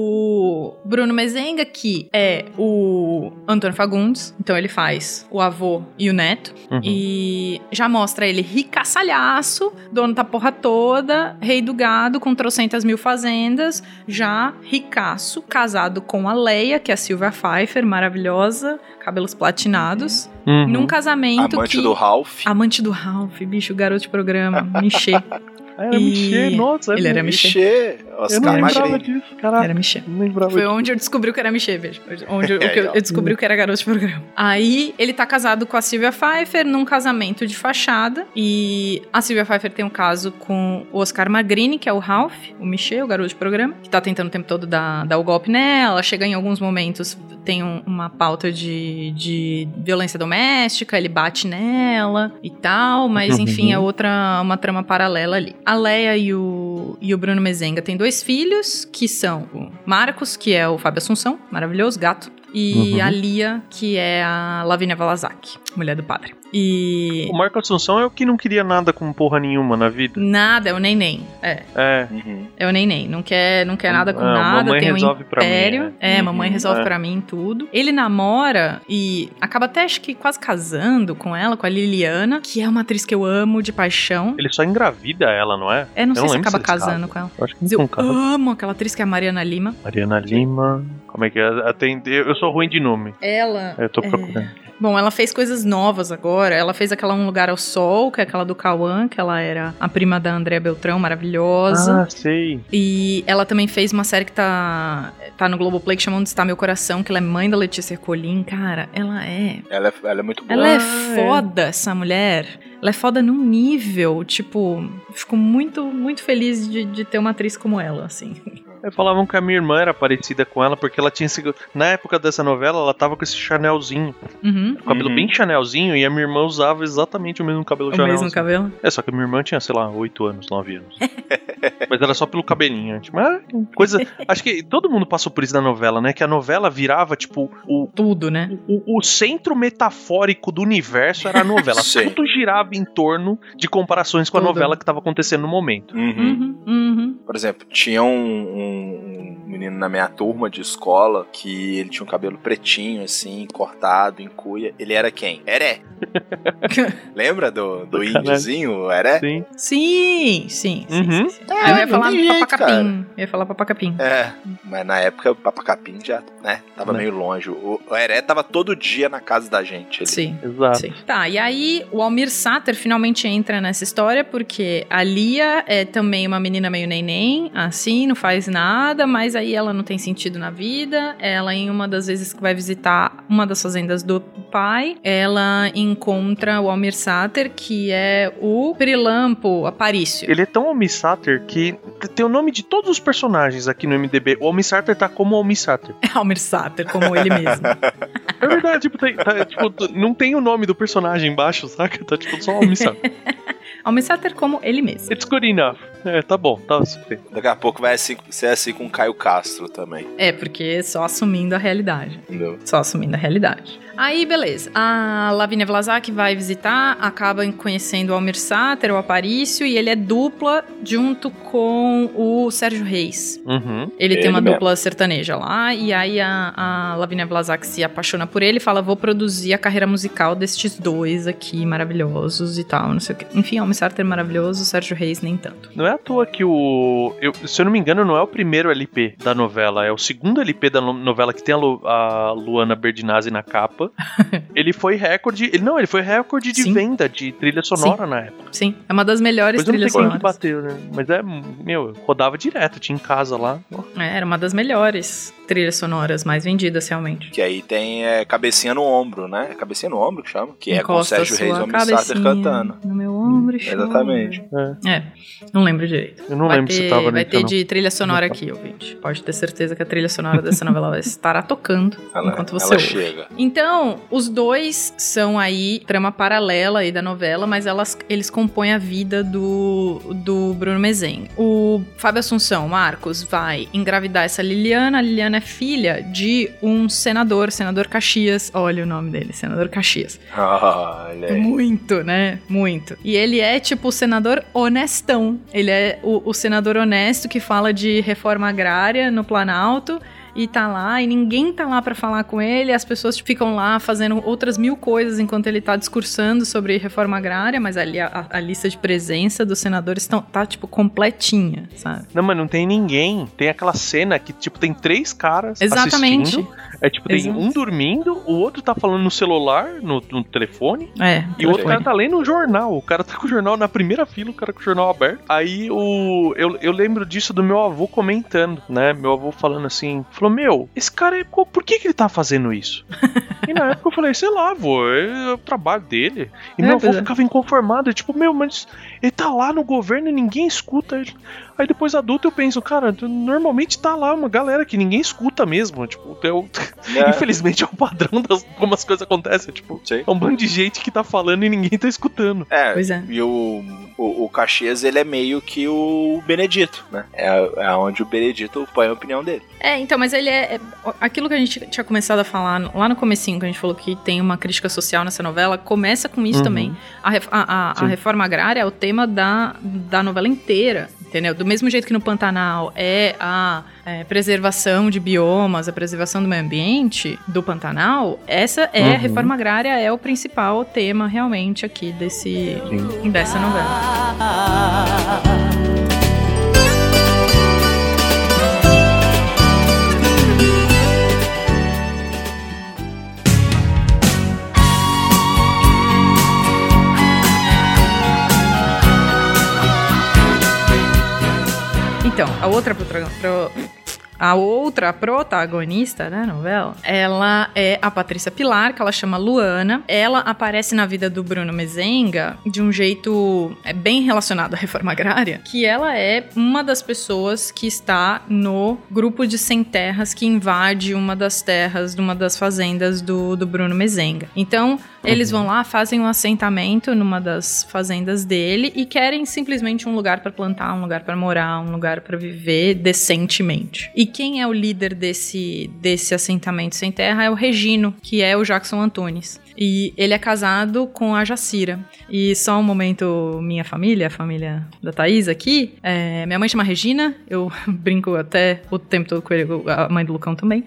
o Bruno Mezenga, que é o Antônio Fagundes. Então, ele faz o avô e o neto. Uhum. E já mostra ele ricaçalhaço, dono da porra toda, rei do gado, com trocentas mil fazendas, já ricaço, casado com a Leia, que é a Silvia Pfeiffer, maravilhosa, cabelos platinados, Uhum. num casamento Amante que... do Ralph. Amante do Ralph, bicho, garoto de programa, Michê. Era E- Michê, nossa. Ele era Michê. Michê. Eu não Oscar lembrava Magrini. disso, caraca. Era Michê. Não lembrava Foi disso. onde eu descobri que era Michê, veja. Onde eu, É, que eu, ó. eu descobri que era garoto de programa. Aí, ele tá casado com a Silvia Pfeiffer num casamento de fachada. E a Silvia Pfeiffer tem um caso com o Oscar Magrini, que é o Ralph, o Michê, o garoto de programa, que tá tentando o tempo todo dar, dar o golpe nela. Chega em alguns momentos, tem um- uma pauta de, de violência doméstica, ele bate nela e tal. Mas, Uhum. enfim, é outra, uma trama paralela ali. A Leia e o o, e o Bruno Mezenga têm dois filhos, que são o Marcos, que é o Fábio Assunção, maravilhoso, gato, e uhum. a Lia, que é a Lavínia Valazak, mulher do padre. E... O Marco Assunção é o que não queria nada com porra nenhuma na vida. Nada, é o neném. É. É. Uhum. É o neném. Não quer, não quer nada com ah, nada. Mamãe tem um resolve império. pra mim. É, é uhum. mamãe resolve é. pra mim tudo. Ele namora e acaba até, acho que, quase casando com ela, com a Liliana, que é uma atriz que eu amo de paixão. Ele só engravida ela, não é? É, não eu sei não se acaba se casando com ela. Eu acho que Mas eu amo aquela atriz que é a Mariana Lima. Mariana Lima. Como é que é? Tem, eu sou ruim de nome. Ela... Eu tô procurando. É... Bom, ela fez coisas novas agora. Ela fez aquela Um Lugar ao Sol, que é aquela do Cauã, que ela era a prima da Andréa Beltrão, maravilhosa. Ah, sei. E ela também fez uma série que tá, tá no Globoplay, que chama Onde Está Meu Coração, que ela é mãe da Letícia Ercolim. Cara, ela é... Ela é, ela é muito boa. Ela é foda, essa mulher. Ela é foda num nível, tipo... Fico muito, muito feliz de, de ter uma atriz como ela, assim... Falavam que a minha irmã era parecida com ela, porque ela tinha esse... Na época dessa novela, ela tava com esse Chanelzinho. Uhum. O cabelo uhum. bem Chanelzinho, e a minha irmã usava exatamente o mesmo cabelo o Chanel. O mesmo cabelo? É, só que a minha irmã tinha, sei lá, oito anos, nove anos. Mas era só pelo cabelinho. Tipo, ah, coisa... Acho que todo mundo passou por isso na novela, né? Que a novela virava, tipo... O, Tudo, né? O, o centro metafórico do universo era a novela. Tudo girava em torno de comparações com a Tudo. novela que tava acontecendo no momento. Uhum. Uhum. Uhum. Por exemplo, tinha um... um... um menino na minha turma de escola que ele tinha um cabelo pretinho, assim, cortado, em cuia. Ele era quem? Heré. Lembra do, do índiozinho, Heré? Sim. Sim, sim. sim, uhum. sim, sim. É, eu ia falar jeito, Papacapim. Eu ia falar Papacapim. É, mas na época o Papacapim já, né, tava Não. meio longe. O, o Heré tava todo dia na casa da gente. Ali. Sim. Exato. Sim. Tá, e aí o Almir Sater finalmente entra nessa história porque a Lia é também uma menina meio neném, assim, não faz nada, mas aí ela não tem sentido na vida. Ela, em uma das vezes que vai visitar uma das fazendas do pai, ela encontra o Almir Sater, que é o Perilampo Aparício. Ele é tão Almir Sater que tem o nome de todos os personagens aqui no M D B. O Almir Sater tá como Almir Sater. É Almir Sater, como ele mesmo. É verdade, tipo, tá, tá, tipo, não tem o nome do personagem embaixo, saca? Tá tipo só Almir Sater. Almir Sater como ele mesmo. It's good enough. É, tá bom, tá super. Daqui a pouco vai assim, ser assim com o Caio Castro também. É, porque só assumindo a realidade. Entendeu? Só assumindo a realidade. Aí, beleza. A Lavínia Valazak vai visitar, acaba conhecendo o Almir Sater, o Aparício, e ele é dupla junto com o Sérgio Reis. Uhum. Ele, ele tem uma mesmo. dupla sertaneja lá, e aí a, a Lavínia Valazak se apaixona por ele e fala, vou produzir a carreira musical destes dois aqui, maravilhosos e tal, não sei o quê. Enfim, Almir Sater é maravilhoso, o Sérgio Reis nem tanto. Não é à toa que o... Eu, se eu não me engano, não é o primeiro L P da novela, é o segundo L P da no, novela que tem a, Lu, a Luana Berdinazzi na capa. Ele foi recorde... Ele, não, ele foi recorde de Sim. venda de trilha sonora Sim. na época. Sim, é uma das melhores Depois trilhas sonoras. Bateu, né? Mas é, meu, rodava direto, tinha em casa lá. É, era uma das melhores trilhas sonoras mais vendidas, realmente. Que aí tem é, Cabecinha no Ombro, né? É Cabecinha no Ombro que chama? Que Encosta é com o Sérgio Reis e o Almir Sater cantando. No meu ombro e chora. Exatamente. É. é, não lembro direito. Eu não vai lembro ter, se tava no Vai ter canal. de trilha sonora aqui, ouvinte. Pode ter certeza que a trilha sonora dessa novela vai estar tocando ela, enquanto você ela ouve. chega. Então, os dois são aí trama paralela aí da novela, mas elas, eles compõem a vida do, do Bruno Mezenga. O Fábio Assunção, Marcos, vai engravidar essa Liliana. A Liliana é filha de um senador, senador Caxias. Olha o nome dele, senador Caxias. Olha aí. Muito, né? Muito. E ele é tipo o senador honestão. Ele é o, o senador honesto que fala de reforma agrária no Planalto. E tá lá, e ninguém tá lá pra falar com ele, as pessoas tipo, ficam lá fazendo outras mil coisas enquanto ele tá discursando sobre reforma agrária, mas ali a, a lista de presença dos senadores tão, tá, tipo, completinha, sabe? Não, mas não tem ninguém. Tem aquela cena que, tipo, tem três caras Exatamente. assistindo. É tipo, tem Exato. um dormindo, o outro tá falando no celular, no, no telefone. É. E o outro cara tá lendo um jornal. O cara tá com o jornal na primeira fila, o cara com o jornal aberto. Aí o. Eu, eu lembro disso do meu avô comentando, né? Meu avô falando assim, falou, meu, esse cara é. Por que que ele tá fazendo isso? E na época eu falei, sei lá, vô, é o trabalho dele. E É, meu avô pois é. ficava inconformado, tipo, meu, mas ele tá lá no governo e ninguém escuta ele. Aí depois adulto eu penso, cara, normalmente tá lá uma galera que ninguém escuta mesmo. Tipo, eu, É. infelizmente é o padrão das como as coisas acontecem. Tipo, Sim. é um bando de gente que tá falando e ninguém tá escutando. É, Pois é. e o, o, o Caxias, ele é meio que o Benedito, né? É, é onde o Benedito põe a opinião dele. É, então, mas ele é, é... Aquilo que a gente tinha começado a falar no- lá no comecinho, que a gente falou que tem uma crítica social nessa novela, começa com isso Uhum. também. A, ref- a, a- a Sim. reforma agrária é o tema da, da novela inteira, entendeu? Do mesmo jeito que no Pantanal é a é, preservação de biomas, a preservação do meio ambiente do Pantanal, essa é Uhum. a reforma agrária, é o principal tema realmente aqui desse, dessa novela. Então, a outra protra- pro- a outra protagonista da novela, ela é a Patrícia Pilar, que ela chama Luana. Ela aparece na vida do Bruno Mezenga de um jeito é, bem relacionado à reforma agrária, que ela é uma das pessoas que está no grupo de sem terras que invade uma das terras de uma das fazendas do, do Bruno Mezenga. Então, eles vão lá, fazem um assentamento numa das fazendas dele e querem simplesmente um lugar para plantar, um lugar para morar, um lugar para viver decentemente. E quem é o líder desse, desse assentamento sem terra é o Regino, que é o Jackson Antunes. E ele é casado com a Jacira. E só um momento, minha família, a família da Thaís aqui, é, minha mãe chama Regina, eu brinco até o tempo todo com ele, a mãe do Lucão também.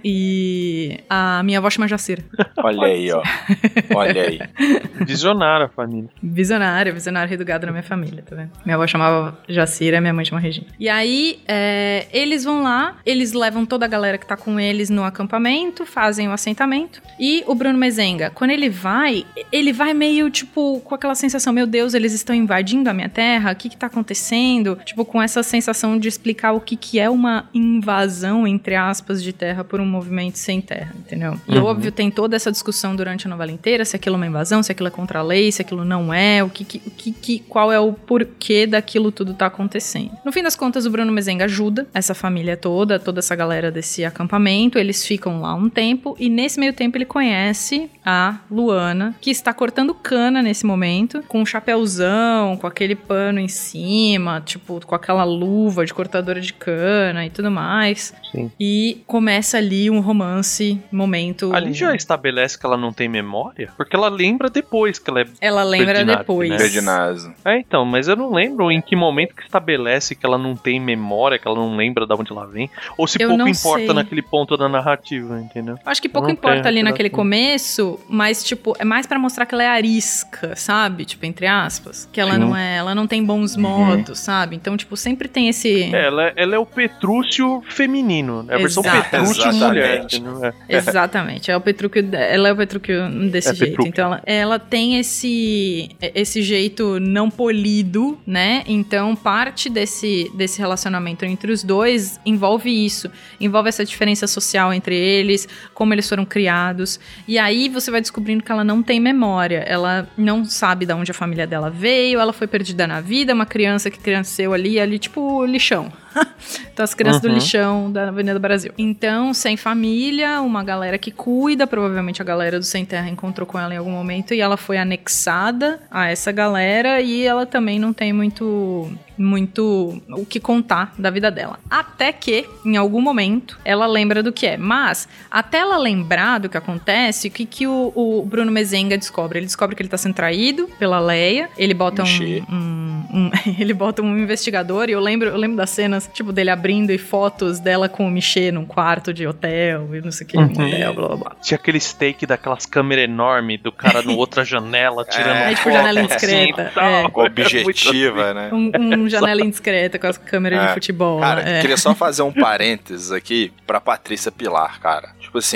E a minha avó chama Jacira. Olha aí, ó. Olha aí. Visionária a família. Visionária, visionária rei do gado na minha família, tá vendo? Minha avó chamava Jacira, minha mãe chama Regina. E aí, é, eles vão lá, eles levam toda a galera que tá com eles no acampamento, fazem o assentamento. E o Bruno Mezenga, quando ele vai, ele vai meio, tipo, com aquela sensação, meu Deus, eles estão invadindo a minha terra, o que que tá acontecendo? Tipo, com essa sensação de explicar o que que é uma invasão, entre aspas, de terra por um movimento sem terra, entendeu? E Uhum. óbvio, tem toda essa discussão durante a novela inteira, se aquilo é uma invasão, se aquilo é contra a lei, se aquilo não é, o que, que, o que, que qual é o porquê daquilo tudo tá acontecendo. No fim das contas, o Bruno Mezenga ajuda essa família toda, toda essa galera desse acampamento, eles ficam lá um tempo, e nesse meio tempo ele conhece a Luana, que está cortando cana nesse momento, com um chapéuzão, com aquele pano em cima, tipo, com aquela luva de cortadora de cana e tudo mais. Sim. E começa ali um romance, momento... Ali já estabelece que ela não tem memória? Porque ela lembra depois que ela é Ela lembra Ferdinand, depois. né? Ferdinand. É, então, mas eu não lembro em que momento que estabelece que ela não tem memória, que ela não lembra de onde ela vem, ou se Eu pouco não importa sei. naquele ponto da narrativa, entendeu? Acho que pouco Não importa tem ali naquele relação. começo, mas, tipo, é mais pra mostrar que ela é arisca, sabe? Tipo, entre aspas. Que ela Sim. não é, ela não tem bons modos, sabe? Então, tipo, sempre tem esse... É, ela, é- ela é o Petrúcio feminino, é a versão Exato. Petrúcio Exatamente. mulher. entendeu? É. Exatamente, é o Petrúquio, ela é o Petrúquio desse É jeito. Petrúquio. Então ela, ela tem esse esse jeito não polido, né? Então parte desse, desse relacionamento entre os dois envolve isso, envolve essa diferença social entre eles, como eles foram criados. E aí você vai descobrindo que ela não tem memória, ela não sabe de onde a família dela veio, ela foi perdida na vida, uma criança que cresceu ali, ali tipo lixão. Então as crianças Uhum. do lixão da Avenida Brasil. Então, sem família, uma galera que cuida, provavelmente a galera do Sem Terra encontrou com ela em algum momento e ela foi anexada a essa galera e ela também não tem muito muito o que contar da vida dela. Até que, em algum momento, ela lembra do que é. Mas, até ela lembrar do que acontece, o que, que o, o Bruno Mezenga descobre? Ele descobre que ele tá sendo traído pela Leia, ele bota um, um, um ele bota um investigador e eu lembro, eu lembro das cenas, tipo, dele abrindo e fotos dela com o Michê num quarto de hotel e não sei o que, Uhum. motel, blá blá blá. Tinha aquele steak daquelas câmeras enormes do cara no outra janela, tirando É, É tipo foto, janela assim, indiscreta. e tal. é. Objetiva, né? Um, um janela indiscreta com as câmeras É. de futebol. Cara, né? É. queria só fazer um parênteses aqui pra Patrícia Pilar, cara. Tipo assim,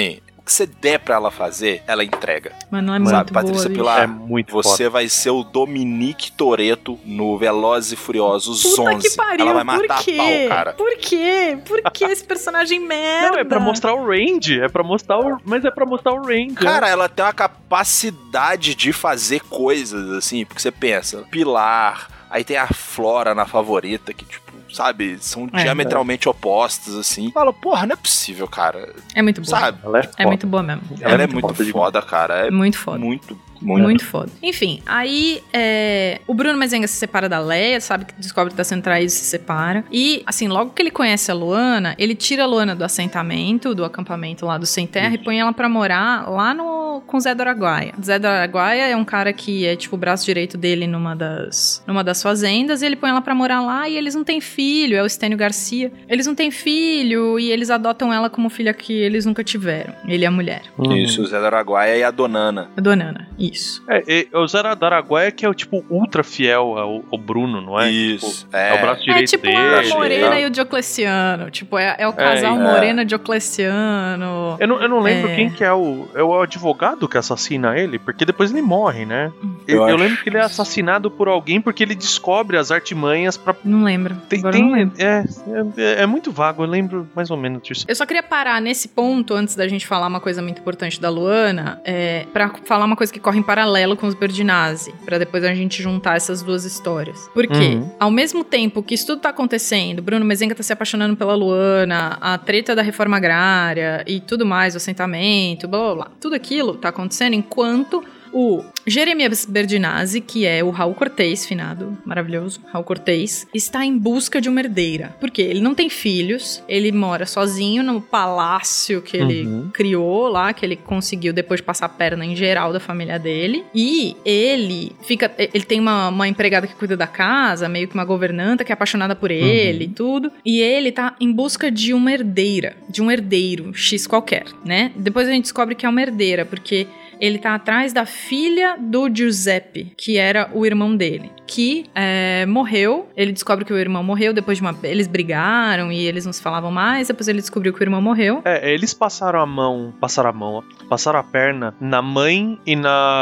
que você der pra ela fazer, ela entrega. Mano, é Sabe, muito Patrícia boa, Pilar, é muito você foda. vai ser o Dominique Toretto no Velozes e Furiosos Puta onze. que pariu, ela vai matar por quê? a pau, cara. Por quê? Por que esse personagem merda? Não, é pra mostrar o range, é pra mostrar o... mas é pra mostrar o range. Cara, ela tem uma capacidade de fazer coisas, assim, porque você pensa, Pilar, aí tem a Flora na Favorita, que, tipo, sabe, são É, diametralmente opostas, assim. Fala, porra, não é possível, cara. É muito boa. Sabe? Ela é, foda. É muito boa mesmo. Ela é muito foda, cara. É Muito foda. muito, Muito, muito. foda. Enfim, aí é, o Bruno Mezenga se separa da Leia, sabe que descobre que tá sendo traído e se separa. E, assim, logo que ele conhece a Luana, ele tira a Luana do assentamento, do acampamento lá do Sem Terra, e põe ela pra morar lá no, com o Zé do Araguaia. Zé do Araguaia é um cara que é, tipo, o braço direito dele numa das, numa das fazendas, e ele põe ela pra morar lá e eles não têm filho, é o Estênio Garcia. Eles não têm filho e eles adotam ela como filha que eles nunca tiveram. Ele e a mulher. Isso, o Zé do Araguaia e a Donana. A Donana, isso. É, é, o Zé do Araguaia que é o tipo ultra fiel ao, ao Bruno, não é? Isso, Tipo, é. é o braço direito É tipo dele. a Morena tá? e o Diocleciano. Tipo, é, é o casal É, Morena Diocleciano. Eu não, eu não lembro É. quem que é o... É o advogado que assassina ele, porque depois ele morre, né? Eu Eu, eu acho. lembro que ele é assassinado por alguém porque ele descobre as artimanhas pra... Não lembro. Tem, Agora tem- não lembro. é, é, é muito vago, eu lembro mais ou menos disso. Eu só queria parar nesse ponto, antes da gente falar uma coisa muito importante da Luana, é, pra falar uma coisa que corre em paralelo com os Berdinazzi, pra depois a gente juntar essas duas histórias. Porque, Uhum. ao mesmo tempo que isso tudo tá acontecendo, Bruno Mezenga tá se apaixonando pela Luana, a treta da reforma agrária e tudo mais, o assentamento, blá blá blá, tudo aquilo tá acontecendo enquanto o Jeremias Berdinazzi, que é o Raul Cortez, finado, maravilhoso, Raul Cortez, está em busca de uma herdeira. Por quê? Ele não tem filhos, ele mora sozinho no palácio que ele Uhum. criou lá, que ele conseguiu depois de passar a perna em geral da família dele. E ele fica. Ele tem uma, uma empregada que cuida da casa, meio que uma governanta que é apaixonada por ele e tudo. E ele tá em busca de uma herdeira, de um herdeiro X qualquer, né? Depois a gente descobre que é uma herdeira, porque ele tá atrás da filha do Giuseppe, que era o irmão dele, que é, morreu. Ele descobre que o irmão morreu depois de uma... Eles brigaram e eles não se falavam mais, depois ele descobriu que o irmão morreu. É, eles passaram a mão, passaram a mão, ó, passaram a perna na mãe e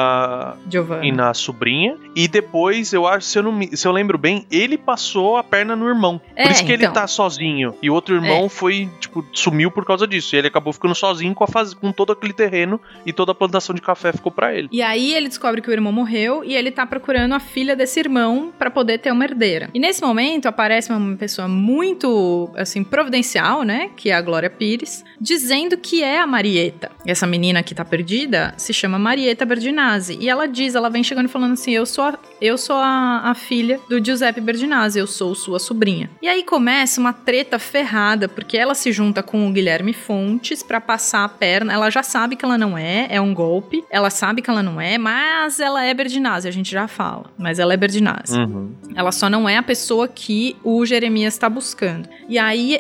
na Giovanna. e na sobrinha, e depois, eu acho, se eu, não me, se eu lembro bem, ele passou a perna no irmão. É, por isso que então. ele tá sozinho. E o outro irmão É. foi, tipo, sumiu por causa disso. E ele acabou ficando sozinho com, a faz... com todo aquele terreno e toda a plantação de café ficou pra ele. E aí ele descobre que o irmão morreu e ele tá procurando a filha desse irmão pra poder ter uma herdeira. E nesse momento aparece uma pessoa muito, assim, providencial, né? Que é a Glória Pires, dizendo que é a Marieta. E essa menina que tá perdida se chama Marieta Berdinazzi. E ela diz, ela vem chegando e falando assim, eu sou a, eu sou a, a filha do Giuseppe Berdinazzi, eu sou sua sobrinha. E aí começa uma treta ferrada, porque ela se junta com o Guilherme Fontes pra passar a perna. Ela já sabe que ela não é, é um golpe. Ela sabe que ela não é, mas ela é Berdinazzi, a gente já fala. Mas ela é Berdinazzi. Uhum. Ela só não é a pessoa que o Jeremias tá buscando. E aí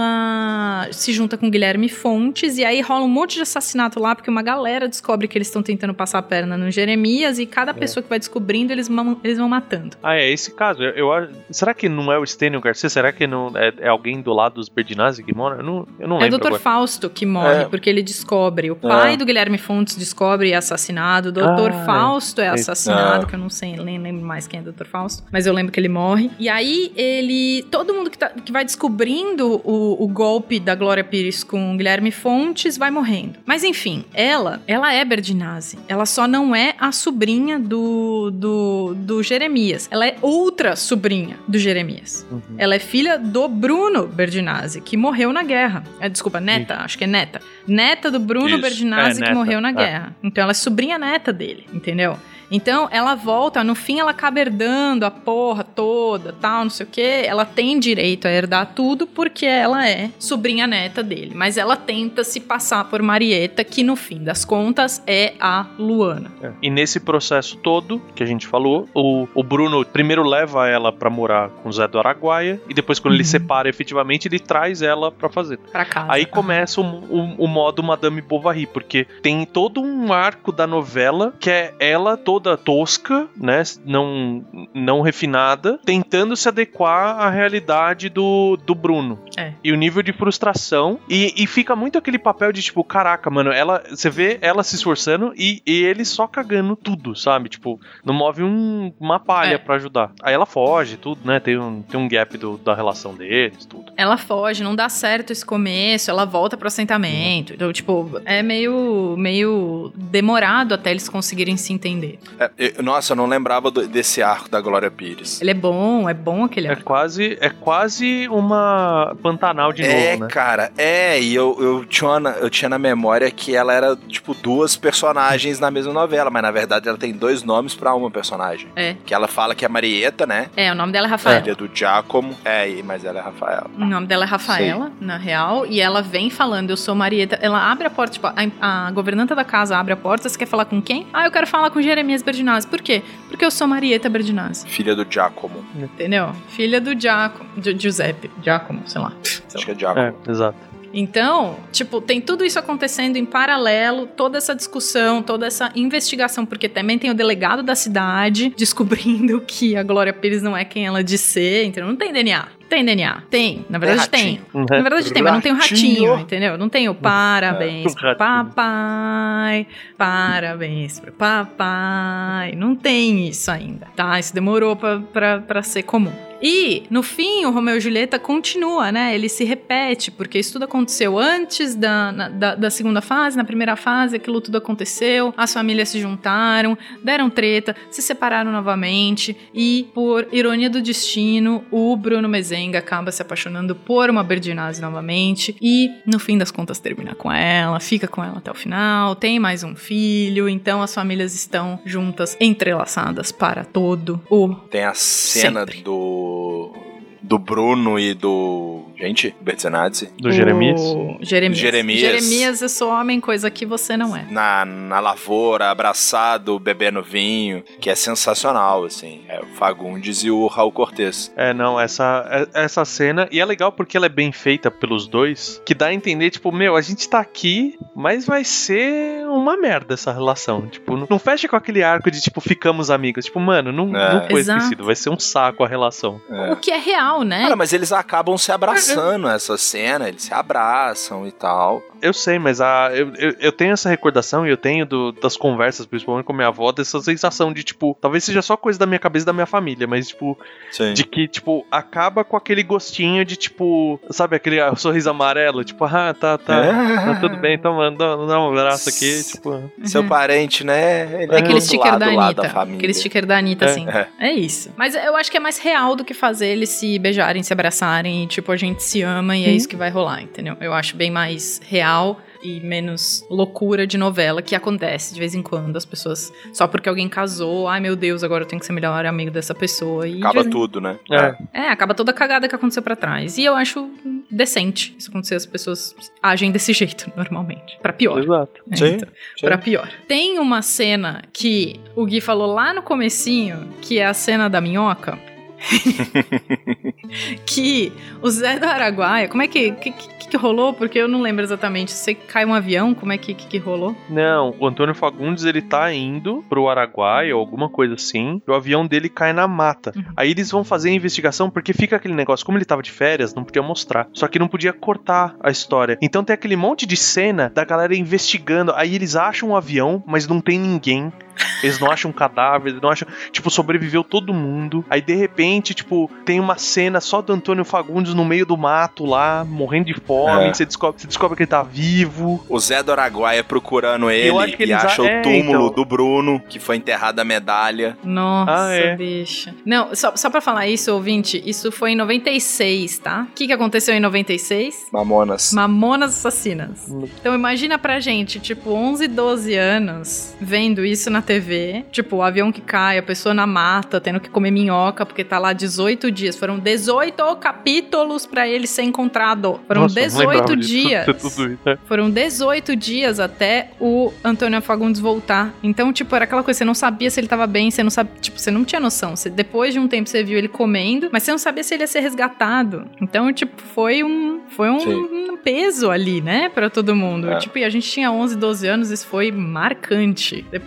ela se junta com o Guilherme Fontes e aí rola um monte de assassinato lá, porque uma galera descobre que eles estão tentando passar a perna no Jeremias e cada pessoa que vai descobrindo, eles vão, eles vão matando. Ah, é esse caso. Eu, eu acho- será que não é o Estênio Garcia? Será que não é, é alguém do lado dos Berdinazzi que mora? Eu não, eu não É o lembro doutor agora. Fausto que morre, É. porque ele descobre. O pai É. do Guilherme Fontes descobre e é assassinado. O doutor Ah, Fausto é, é. assassinado, É. que eu não sei, nem lembro mais quem é o doutor Fausto. Mas eu lembro que ele morre. E aí, ele... Todo mundo que, tá, que vai descobrindo o, o golpe da Glória Pires com o Guilherme Fontes vai morrendo. Mas enfim, ela, ela é Berdinazzi. Ela só não é a sobrinha do, do, do Jeremias. Ela é outra sobrinha do Jeremias. Uhum. Ela é filha do Bruno Berdinazzi, que morreu na guerra. É, desculpa, neta, acho que é neta. Neta do Bruno Isso. Berdinazzi, É, que neta, morreu na é. guerra. Então ela é sobrinha neta dele, entendeu? Então ela volta, no fim ela acaba herdando a porra toda, tal, não sei o quê. Ela tem direito a herdar tudo porque ela é sobrinha neta dele. Mas ela tenta se passar por Marieta, que no fim das contas é a Luana. É. E nesse processo todo que a gente falou, o, o Bruno primeiro leva ela pra morar com o Zé do Araguaia e depois, quando ele separa efetivamente, ele traz ela pra fazer. Pra casa. Aí começa o, o, o modo Madame Bovary, porque tem todo um arco da novela que é ela toda toda tosca, né? Não, não refinada, tentando se adequar à realidade do, do Bruno. É. E o nível de frustração. E, e fica muito aquele papel de tipo, caraca, mano, ela, você vê ela se esforçando e, e ele só cagando tudo, sabe? Tipo, não move um, uma palha É. pra ajudar. Aí ela foge, tudo, né? Tem um, tem um gap do, da relação deles, tudo. Ela foge, não dá certo esse começo, ela volta pro assentamento. Então, tipo, é meio, meio demorado até eles conseguirem se entender. É, eu, nossa, eu não lembrava do, desse arco da Glória Pires. Ele é bom, é bom aquele É arco. quase, é quase uma Pantanal de É, novo, né? cara, é, e eu, eu, tinha na, eu tinha na memória que ela era, tipo, duas personagens na mesma novela, mas na verdade ela tem dois nomes pra uma personagem. É. Que ela fala que é Marieta, né? É, o nome dela é Rafaela. Filha do Giacomo. É, e- mas ela é Rafaela. O nome dela é Rafaela, na real, e ela vem falando, eu sou Marieta. Ela abre a porta, tipo, a, a governanta da casa abre a porta, você quer falar com quem? Ah, eu quero falar com Jeremias Berdinazzi. Por quê? Porque eu sou Marieta Berdinazzi. Filha do Giacomo. Entendeu? Filha do Giacomo. Gi- Giuseppe. Giacomo, sei lá. Acho que é Giacomo. É, exato. Então, tipo, tem tudo isso acontecendo em paralelo, toda essa discussão, toda essa investigação, porque também tem o delegado da cidade descobrindo que a Glória Pires não é quem ela diz ser, entendeu? Não tem D N A. Tem D N A. Tem. Na verdade tem. Uhum. Na verdade tem, mas não tem o ratinho, entendeu? Não tem o parabéns É, pro papai, parabéns pro papai. Não tem isso ainda, tá? Isso demorou pra, pra, pra ser comum. E, no fim, o Romeu e Julieta continua, né? Ele se repete, porque isso tudo aconteceu antes da, na, da, da segunda fase, na primeira fase, aquilo tudo aconteceu, as famílias se juntaram, deram treta, se separaram novamente, e, por ironia do destino, o Bruno Mezenga acaba se apaixonando por uma Berdinazzi novamente, e, no fim das contas, termina com ela, fica com ela até o final, tem mais um filho, então as famílias estão juntas, entrelaçadas para todo o Tem a cena Sempre. do do Bruno e do... Gente, Berdinazzi. Do Jeremias. O Jeremias. Jeremias. Jeremias, eu sou homem, coisa que você não é. Na, na lavoura, abraçado, bebendo vinho, que é sensacional, assim. É o Fagundes e o Raul Cortez. É, não, essa, é- essa cena, e é legal porque ela é bem feita pelos dois, que dá a entender, tipo, meu, a gente tá aqui, mas vai ser uma merda essa relação. Tipo, não, não fecha com aquele arco de, tipo, ficamos amigos. Tipo, mano, não, É. não foi Exato. esquecido, vai ser um saco a relação. É. O que é real, né? Cara, mas eles acabam se abraçando essa cena, eles se abraçam e tal. Eu sei, mas a, eu, eu, eu tenho essa recordação e eu tenho do- das conversas, principalmente com minha avó, dessa sensação de, tipo, talvez seja só coisa da minha cabeça e da minha família, mas, tipo, Sim. de que, tipo, acaba com aquele gostinho de, tipo, sabe, aquele ah, sorriso amarelo, tipo, ah, tá, tá, É. tá tudo bem, então, mano, dá, dá um abraço aqui, tipo... Seu parente, né? Ele É aquele do sticker lado da lá Anitta. família. Aquele sticker da Anitta, É. assim. É. É isso. Mas eu acho que é mais real do que fazer eles se beijarem, se abraçarem e, tipo, a gente se ama e é isso que vai rolar, entendeu? Eu acho bem mais real e menos loucura de novela que acontece de vez em quando. As pessoas, só porque alguém casou, ai meu Deus, agora eu tenho que ser melhor amigo dessa pessoa. E de Acaba vez em- tudo, né? É. É, acaba toda a cagada que aconteceu pra trás. E eu acho decente isso acontecer, as pessoas agem desse jeito, normalmente. Pra pior. Exato. É, Sim, então, sim. pra pior. Tem uma cena que o Gui falou lá no comecinho, que é a cena da minhoca. Que o Zé do Araguaia, como é que, que, que, que rolou? Porque eu não lembro exatamente. Você cai um avião, como é que, que, que rolou? Não, o Antônio Fagundes, ele tá indo pro Araguaia ou alguma coisa assim, e o avião dele cai na mata. Uhum. Aí eles vão fazer a investigação, porque fica aquele negócio, como ele tava de férias, não podia mostrar, só que não podia cortar a história. Então tem aquele monte de cena da galera investigando, aí eles acham um avião, mas não tem ninguém. Eles não acham um cadáver, eles não acham... Tipo, sobreviveu todo mundo. Aí, de repente, tipo, tem uma cena só do Antônio Fagundes no meio do mato lá, morrendo de fome. É. Você, descobre, você descobre que ele tá vivo. O Zé do Araguaia procurando ele Eu acho que e eles acha a- o é, túmulo então. do Bruno, que foi enterrada a medalha. Nossa, Ah, é. bicho. Não, só, só pra falar isso, ouvinte, isso foi em noventa e seis, tá? O que, que aconteceu em noventa e seis? Mamonas. Mamonas Assassinas. Então imagina pra gente, tipo, onze, doze anos, vendo isso na T V. Tipo, o avião que cai, a pessoa na mata, tendo que comer minhoca, porque tá lá dezoito dias. Foram dezoito capítulos pra ele ser encontrado. Foram Nossa, não lembrava dezoito disso, dias. tudo isso, é. Foram dezoito dias até o Antônio Fagundes voltar. Então, tipo, era aquela coisa, você não sabia se ele tava bem, você não sabia, tipo, você não tinha noção. Você, depois de um tempo você viu ele comendo, mas você não sabia se ele ia ser resgatado. Então, tipo, foi um, foi um, um peso ali, né, pra todo mundo. É. Tipo, e a gente tinha onze, doze anos, isso foi marcante. Depois dos Mamonas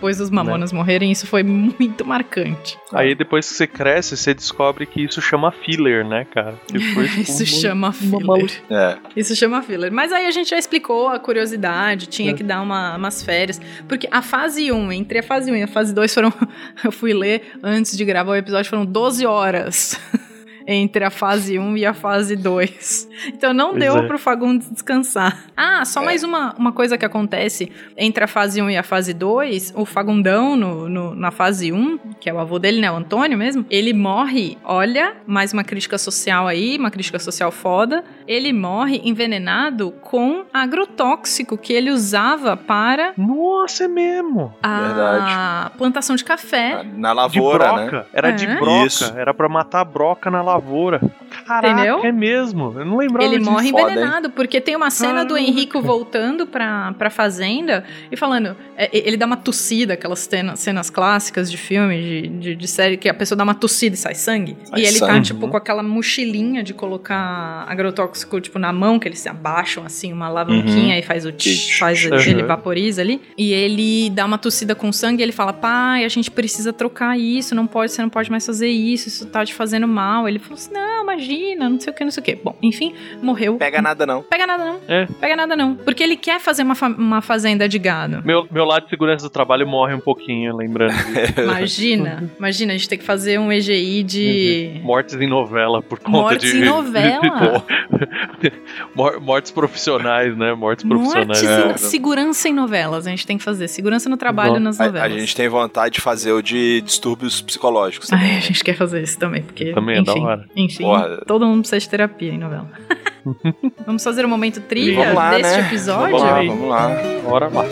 Mamonas né? morrerem, isso foi muito marcante. Aí depois que você cresce, você descobre que isso chama filler, né, cara? Foi, tipo, isso uma, chama filler. Uma... É. Isso chama filler. Mas aí a gente já explicou a curiosidade, tinha é. que dar uma, umas férias. Porque a fase um, entre a fase um e a fase dois foram... Eu fui ler antes de gravar o episódio, foram doze horas... entre a fase um e a fase dois. Então não pois deu é. pro Fagundes descansar. Ah, só é. mais uma, uma coisa que acontece entre a fase um e a fase dois, o Fagundão no, no, na fase um, que é o avô dele, né, o Antônio mesmo, ele morre, olha, mais uma crítica social aí, uma crítica social foda, ele morre envenenado com agrotóxico que ele usava para... Nossa, é mesmo! A Verdade. plantação de café. Na lavoura, de broca. né? Era é. de broca, Isso. era pra matar a broca na lavoura. Lavoura. Caraca, entendeu? É mesmo. Eu não lembrava Ele disso. morre Foda, envenenado, hein? Porque tem uma cena ah, do Henrico voltando pra, pra fazenda e falando, é, ele dá uma tossida, aquelas cenas, cenas clássicas de filme, de, de, de série, que a pessoa dá uma tossida e sai sangue. Sai e ele sangue. tá, tipo, com aquela mochilinha de colocar agrotóxico, tipo, na mão, que eles se abaixam, assim, uma alavanquinha uhum. e faz o tch, faz uhum. ele vaporiza ali. E ele dá uma tossida com sangue e ele fala, pai, a gente precisa trocar isso, não pode, você não pode mais fazer isso, isso tá te fazendo mal. Ele falou assim, não, imagina, não sei o que, não sei o que. Bom, enfim, morreu. Pega nada não. Pega nada não. É. Pega nada não. Porque ele quer fazer uma, fa- uma fazenda de gado. Meu, meu lado de segurança do trabalho morre um pouquinho, lembrando. Imagina, imagina, a gente tem que fazer um E G I de... Uhum. Mortes em novela, por conta Mortes de... em novela. De, mortes profissionais, né? Mortes profissionais. Mortes é. em segurança em novelas, a gente tem que fazer. Segurança no trabalho Bom, nas novelas. A, a gente tem vontade de fazer o de distúrbios psicológicos também. Ai, a gente quer fazer isso também, porque... Também enfim, é da hora. Enfim, Porra. todo mundo precisa de terapia em novela. Vamos fazer um momento trivia vamos lá, deste né? episódio? Vamos lá, vamos lá. Bora lá.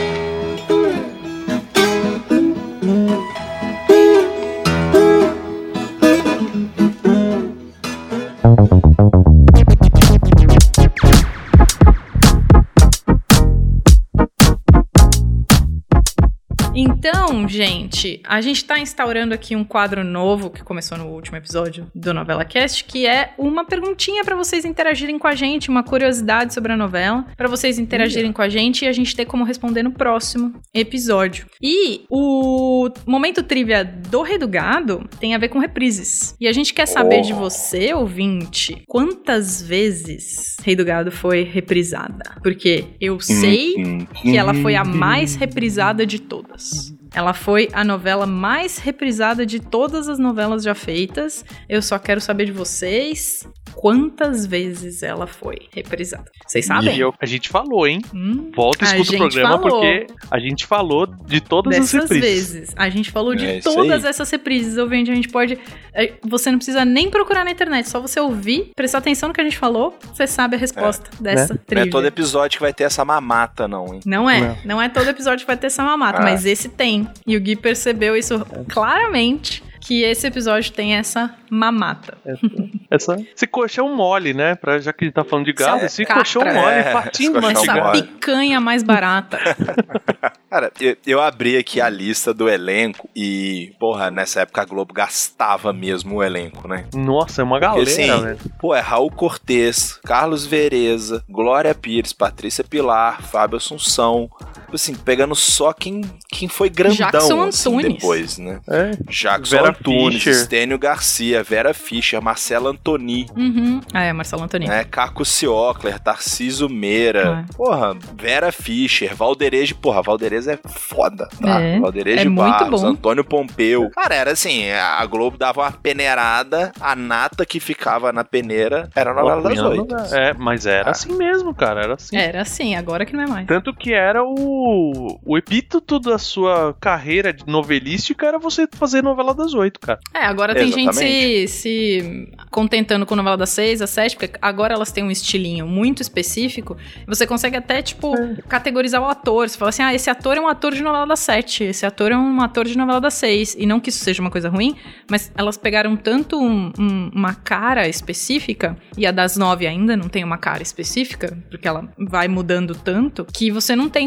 Então, gente, a gente tá instaurando aqui um quadro novo que começou no último episódio do Novela Cast, que é uma perguntinha pra vocês interagirem com a gente, uma curiosidade sobre a novela, pra vocês interagirem com a gente e a gente ter como responder no próximo episódio. E o momento trivia do Rei do Gado tem a ver com reprises. E a gente quer saber oh. de você, ouvinte, quantas vezes Rei do Gado foi reprisada? Porque eu sei que ela foi a mais reprisada de todas. Ela foi a novela mais reprisada de todas as novelas já feitas. Eu só quero saber de vocês quantas vezes ela foi reprisada. Vocês sabem? E eu, a gente falou, hein? Hum, Volta e escuta o programa, falou. Porque a gente falou de todas Dessas as reprises. vezes. A gente falou de é todas essas reprises, ouvinte. A gente pode... Você não precisa nem procurar na internet, só você ouvir, prestar atenção no que a gente falou, você sabe a resposta é, dessa né? trivia. Não é todo episódio que vai ter essa mamata, não, hein? Não é. Não, não é todo episódio que vai ter essa mamata, ah. mas esse tem. E o Gui percebeu isso claramente, que esse episódio tem essa mamata. Essa, essa, esse colchão mole, né? Pra, já que a gente tá falando de gado, esse Capra. colchão mole, é, patinho de essa picanha mais barata. Cara, eu, eu abri aqui a lista do elenco e, porra, nessa época a Globo gastava mesmo o elenco, né? Nossa, é uma galera, Porque, assim, velho. Pô, é Raul Cortez, Carlos Vereza, Glória Pires, Patrícia Pilar, Fábio Assunção. Assim, pegando só quem, quem foi grandão Jackson assim, Antunes. depois, né? É. Jackson Vera Antunes, Fischer. Estênio Garcia, Vera Fischer, Marcela Antoni. Uhum. Ah, é, Marcelo Antoni. Né? Caco Ciocler, Tarcísio Meira. Ah. Porra, Vera Fischer, Valderez, porra, Valderez é foda, tá? É, Valderez é de muito Barros, bom. Antônio Pompeu. Cara, era assim, a Globo dava uma peneirada, a nata que ficava na peneira era a novela das oito. É, mas era ah. assim mesmo, cara, era assim. Era assim, agora que não é mais. Tanto que era o, o epíteto da sua carreira novelística era você fazer novela das oito, cara. É, agora tem Exatamente. gente se, se contentando com novela das seis, das sete, porque agora elas têm um estilinho muito específico. Você consegue até, tipo, é. categorizar o ator. Você fala assim, ah, esse ator é um ator de novela das sete, esse ator é um ator de novela das seis. E não que isso seja uma coisa ruim, mas elas pegaram tanto um, um, uma cara específica, e a das nove ainda não tem uma cara específica, porque ela vai mudando tanto, que você não tem como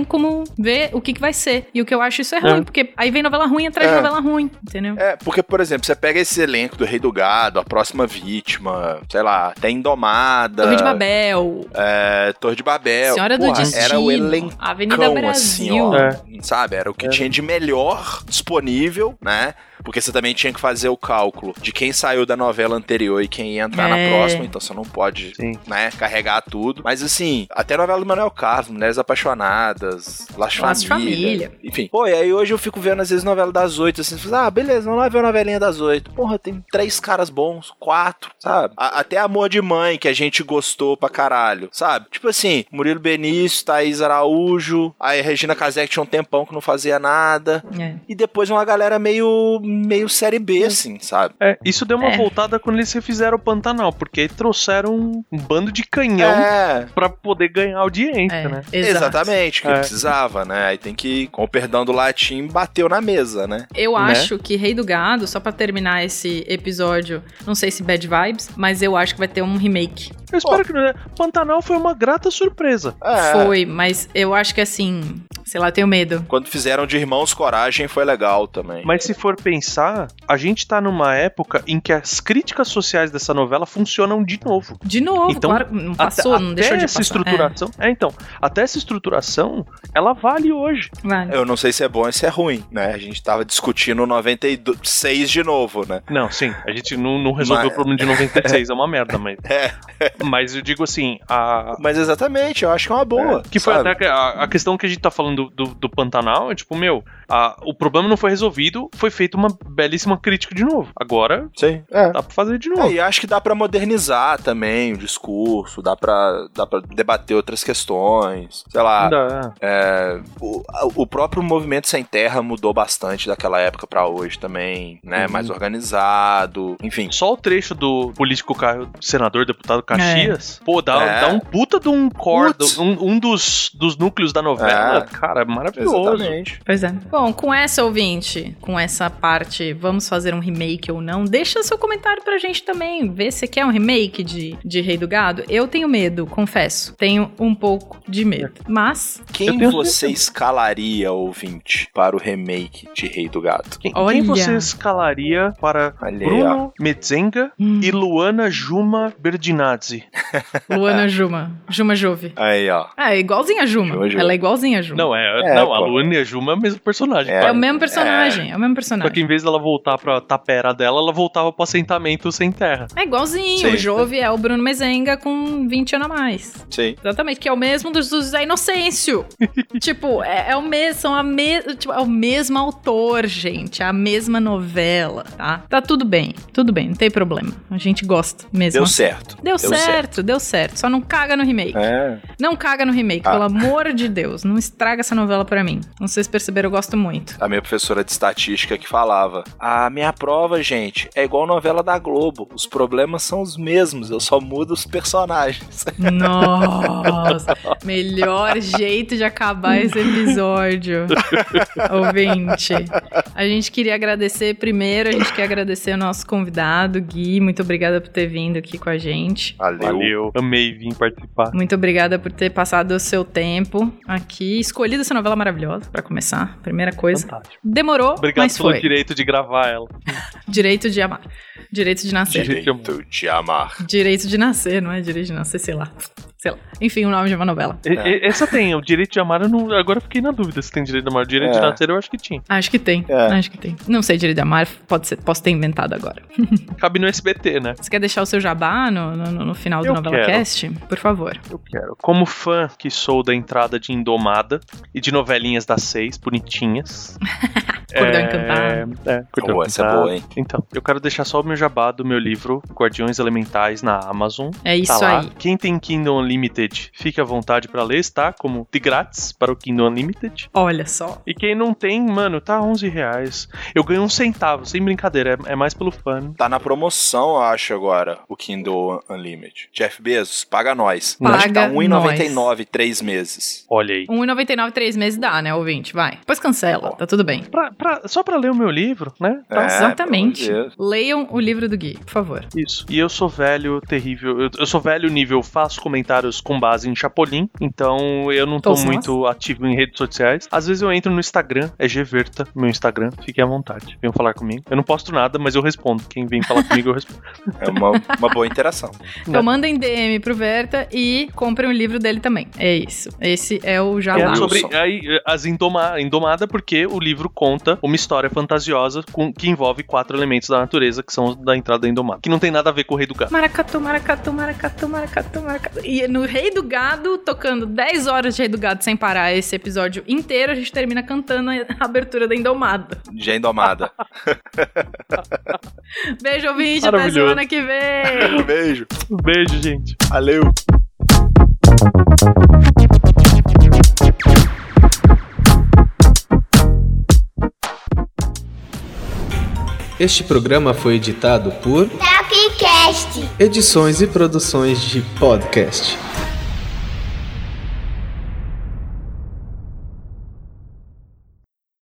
vamos ver o que, que vai ser. E o que eu acho isso é ruim, é. porque aí vem novela ruim atrás é. de novela ruim, entendeu? É, porque, por exemplo, você pega esse elenco do Rei do Gado, A Próxima Vítima, sei lá, tem Indomada... Torre de Babel. É, Torre de Babel. Senhora Porra, do Destino. Era o elenco, Avenida Brasil. Assim, ó, é. sabe? Era o que é. tinha de melhor disponível, né? Porque você também tinha que fazer o cálculo de quem saiu da novela anterior e quem ia entrar é. na próxima, então você não pode, Sim. né, carregar tudo. Mas assim, até a novela do Manuel Carlos, Mulheres Apaixonadas, Laço de Família. Família. Enfim. Pô, e aí hoje eu fico vendo às vezes novela das oito, assim, ah, beleza, vamos lá ver a novelinha das oito. Porra, tem três caras bons, quatro, sabe? A- até Amor de Mãe, que a gente gostou pra caralho, sabe? Tipo assim, Murilo Benício, Thaís Araújo, aí Regina Casé, que tinha um tempão que não fazia nada. É. E depois uma galera meio... meio série B, assim, sabe? É, isso deu uma É. voltada quando eles refizeram o Pantanal, porque aí trouxeram um, um bando de canhão É, pra poder ganhar audiência, É, né? exato. exatamente, que É. precisava, né? Aí tem que, com o perdão do latim, bateu na mesa, né? Eu Né? acho que Rei do Gado, só pra terminar esse episódio, não sei se bad vibes, mas eu acho que vai ter um remake. Eu espero que não. Pantanal foi uma grata surpresa. É, Foi, mas eu acho que assim, sei lá, eu tenho medo. quando fizeram de Irmãos Coragem foi legal também. Mas se for pensar, a gente tá numa época em que as críticas sociais dessa novela funcionam de novo. De novo, Então, claro, não passou, até, não deixou até de essa passar. estruturação. É. é, então, até essa estruturação, ela vale hoje. É, vale. Eu não sei se é bom ou se é ruim, né? A gente tava discutindo noventa e seis de novo, né? Não, sim, a gente não, não resolveu Mas- o problema de noventa e seis, é uma merda, mas. É, Mas eu digo assim, a. mas exatamente, eu acho que é uma boa. Que foi sabe? até a, a questão que a gente tá falando do, do, do Pantanal, é tipo, meu, a, o problema não foi resolvido, foi feita uma belíssima crítica de novo. Agora, Sim, é. dá pra fazer de novo. É, e acho que dá pra modernizar também o discurso, dá pra, dá pra debater outras questões, sei lá. Dá. É, o, o próprio Movimento Sem Terra mudou bastante daquela época pra hoje também, né? Uhum. Mais organizado, enfim. Só o trecho do político ca- senador, deputado Caxias, pô, dá, É. dá um puta de um core, Putz. um, um dos, dos núcleos da novela, É. cara, maravilhoso. Exatamente. Pois é. Bom, com essa ouvinte, com essa parte, vamos fazer um remake ou não? Deixa seu comentário pra gente também. Vê se quer um remake de, de Rei do Gado. Eu tenho medo, confesso. Tenho um pouco de medo. Mas, Quem Eu tenho você escalaria, ouvinte, para o remake de Rei do Gado? Quem, Olha. quem você escalaria para Olha aí, Bruno Metzenga Hum. e Luana Juma Berdinazzi? Luana Juma. Juma Jove. Aí, ó. Ah, é igualzinha a Juma. Juma Jove. Ela é igualzinha a Juma. Não, é, É, não, a pô. Luana e a Juma é o mesmo personagem. É. É cara. o mesmo personagem. É, o mesmo Só personagem. que em vez dela voltar pra tapera dela, ela voltava pro assentamento sem terra. É igualzinho. Sim. O Jove é o Bruno Mezenga com vinte anos a mais. Sim. Exatamente, que é o mesmo dos, dos Zé Inocêncio. Tipo, é, é o mesmo, são a me, tipo, é o mesmo autor, gente. É a mesma novela, tá? Tá tudo bem, tudo bem, não tem problema. A gente gosta mesmo. Deu assim. certo. Deu, certo, deu certo. Só não caga no remake. É. Não caga no remake, Ah. pelo amor de Deus. Não estraga essa novela pra mim. Não sei se perceberam, eu gosto muito. A minha professora de estatística que falava: a minha prova, gente, é igual novela da Globo. Os problemas são os mesmos, eu só mudo os personagens. Nossa, melhor jeito de acabar esse episódio. Ouvinte, a gente queria agradecer primeiro, a gente quer agradecer o nosso convidado, Gui. Muito obrigada por ter vindo aqui com a gente. Valeu. Valeu, amei vir participar. Muito obrigada por ter passado o seu tempo aqui, escolhido essa novela maravilhosa, pra começar. Primeira coisa. Fantástico. Demorou, Obrigado mas pelo foi. direito de gravar ela. Direito de amar. Direito de nascer. Direito de amar. Direito de nascer, não é direito de nascer, sei lá. Sei lá. Enfim, o nome de uma novela. E- e- Essa tem, o direito de amar, eu não, agora eu fiquei na dúvida se tem direito de amar. O direito É. de nascer eu acho que tinha. Acho que tem. É. Acho que tem. Não sei direito de amar, pode ser, posso ter inventado agora. Cabe no S B T, né? Você quer deixar o seu jabá no, no, no final do Eu Novela quero. Cast? Por favor. Eu quero. Como fã que sou da entrada de Indomada e de novelinhas das seis, bonitinhas. Cordão é... Encantado. É, Cordão Oh, essa é Encantado. boa, hein? Então, eu quero deixar só o meu jabá do meu livro, Guardiões Elementais, na Amazon. É isso Tá lá. aí. Quem tem Kindle Unlimited, fique à vontade pra ler, está como de grátis para o Kindle Unlimited. Olha só. E quem não tem, mano, tá onze reais. Eu ganho um centavo, sem brincadeira, é, é mais pelo fã. Tá na promoção, eu acho, agora, o Kindle Unlimited. Jeff Bezos, paga nós. Paga acho que tá um real e noventa e nove nós. centavos, três meses. Olha aí. um real e noventa e nove, três meses dá, né, ouvinte? Vai. Depois cancela, tá tudo bem. Pra, pra, só pra ler o meu livro, né? Tá. É, exatamente. Leiam o livro do Gui, por favor. Isso. E eu sou velho, terrível. Eu, eu sou velho nível, faço comentários com base em Chapolin, então eu não tô Todos muito nós. ativo em redes sociais. Às vezes eu entro no Instagram, é Gverta, meu Instagram, fiquem à vontade. Venham falar comigo. Eu não posto nada, mas eu respondo. Quem vem falar comigo, eu respondo. É uma, uma boa interação. Então mandem D M pro Verta e comprem o livro dele também. É isso. Esse é o jabá. É sobre aí, as indoma, Indomada, porque o livro conta uma história fantasiosa com, que envolve quatro elementos da natureza, que são os da entrada da Indomada. Que não tem nada a ver com o Rei do Gado. Maracatu, maracatu, maracatu, maracatu, maracatu. E no Rei do Gado, tocando dez horas de Rei do Gado sem parar esse episódio inteiro, a gente termina cantando a abertura da Indomada. Já Indomada. Beijo, ouvinte. Até semana que vem. Beijo. Um beijo, gente. Valeu. Este programa foi editado por Tapcast. Edições e produções de podcast.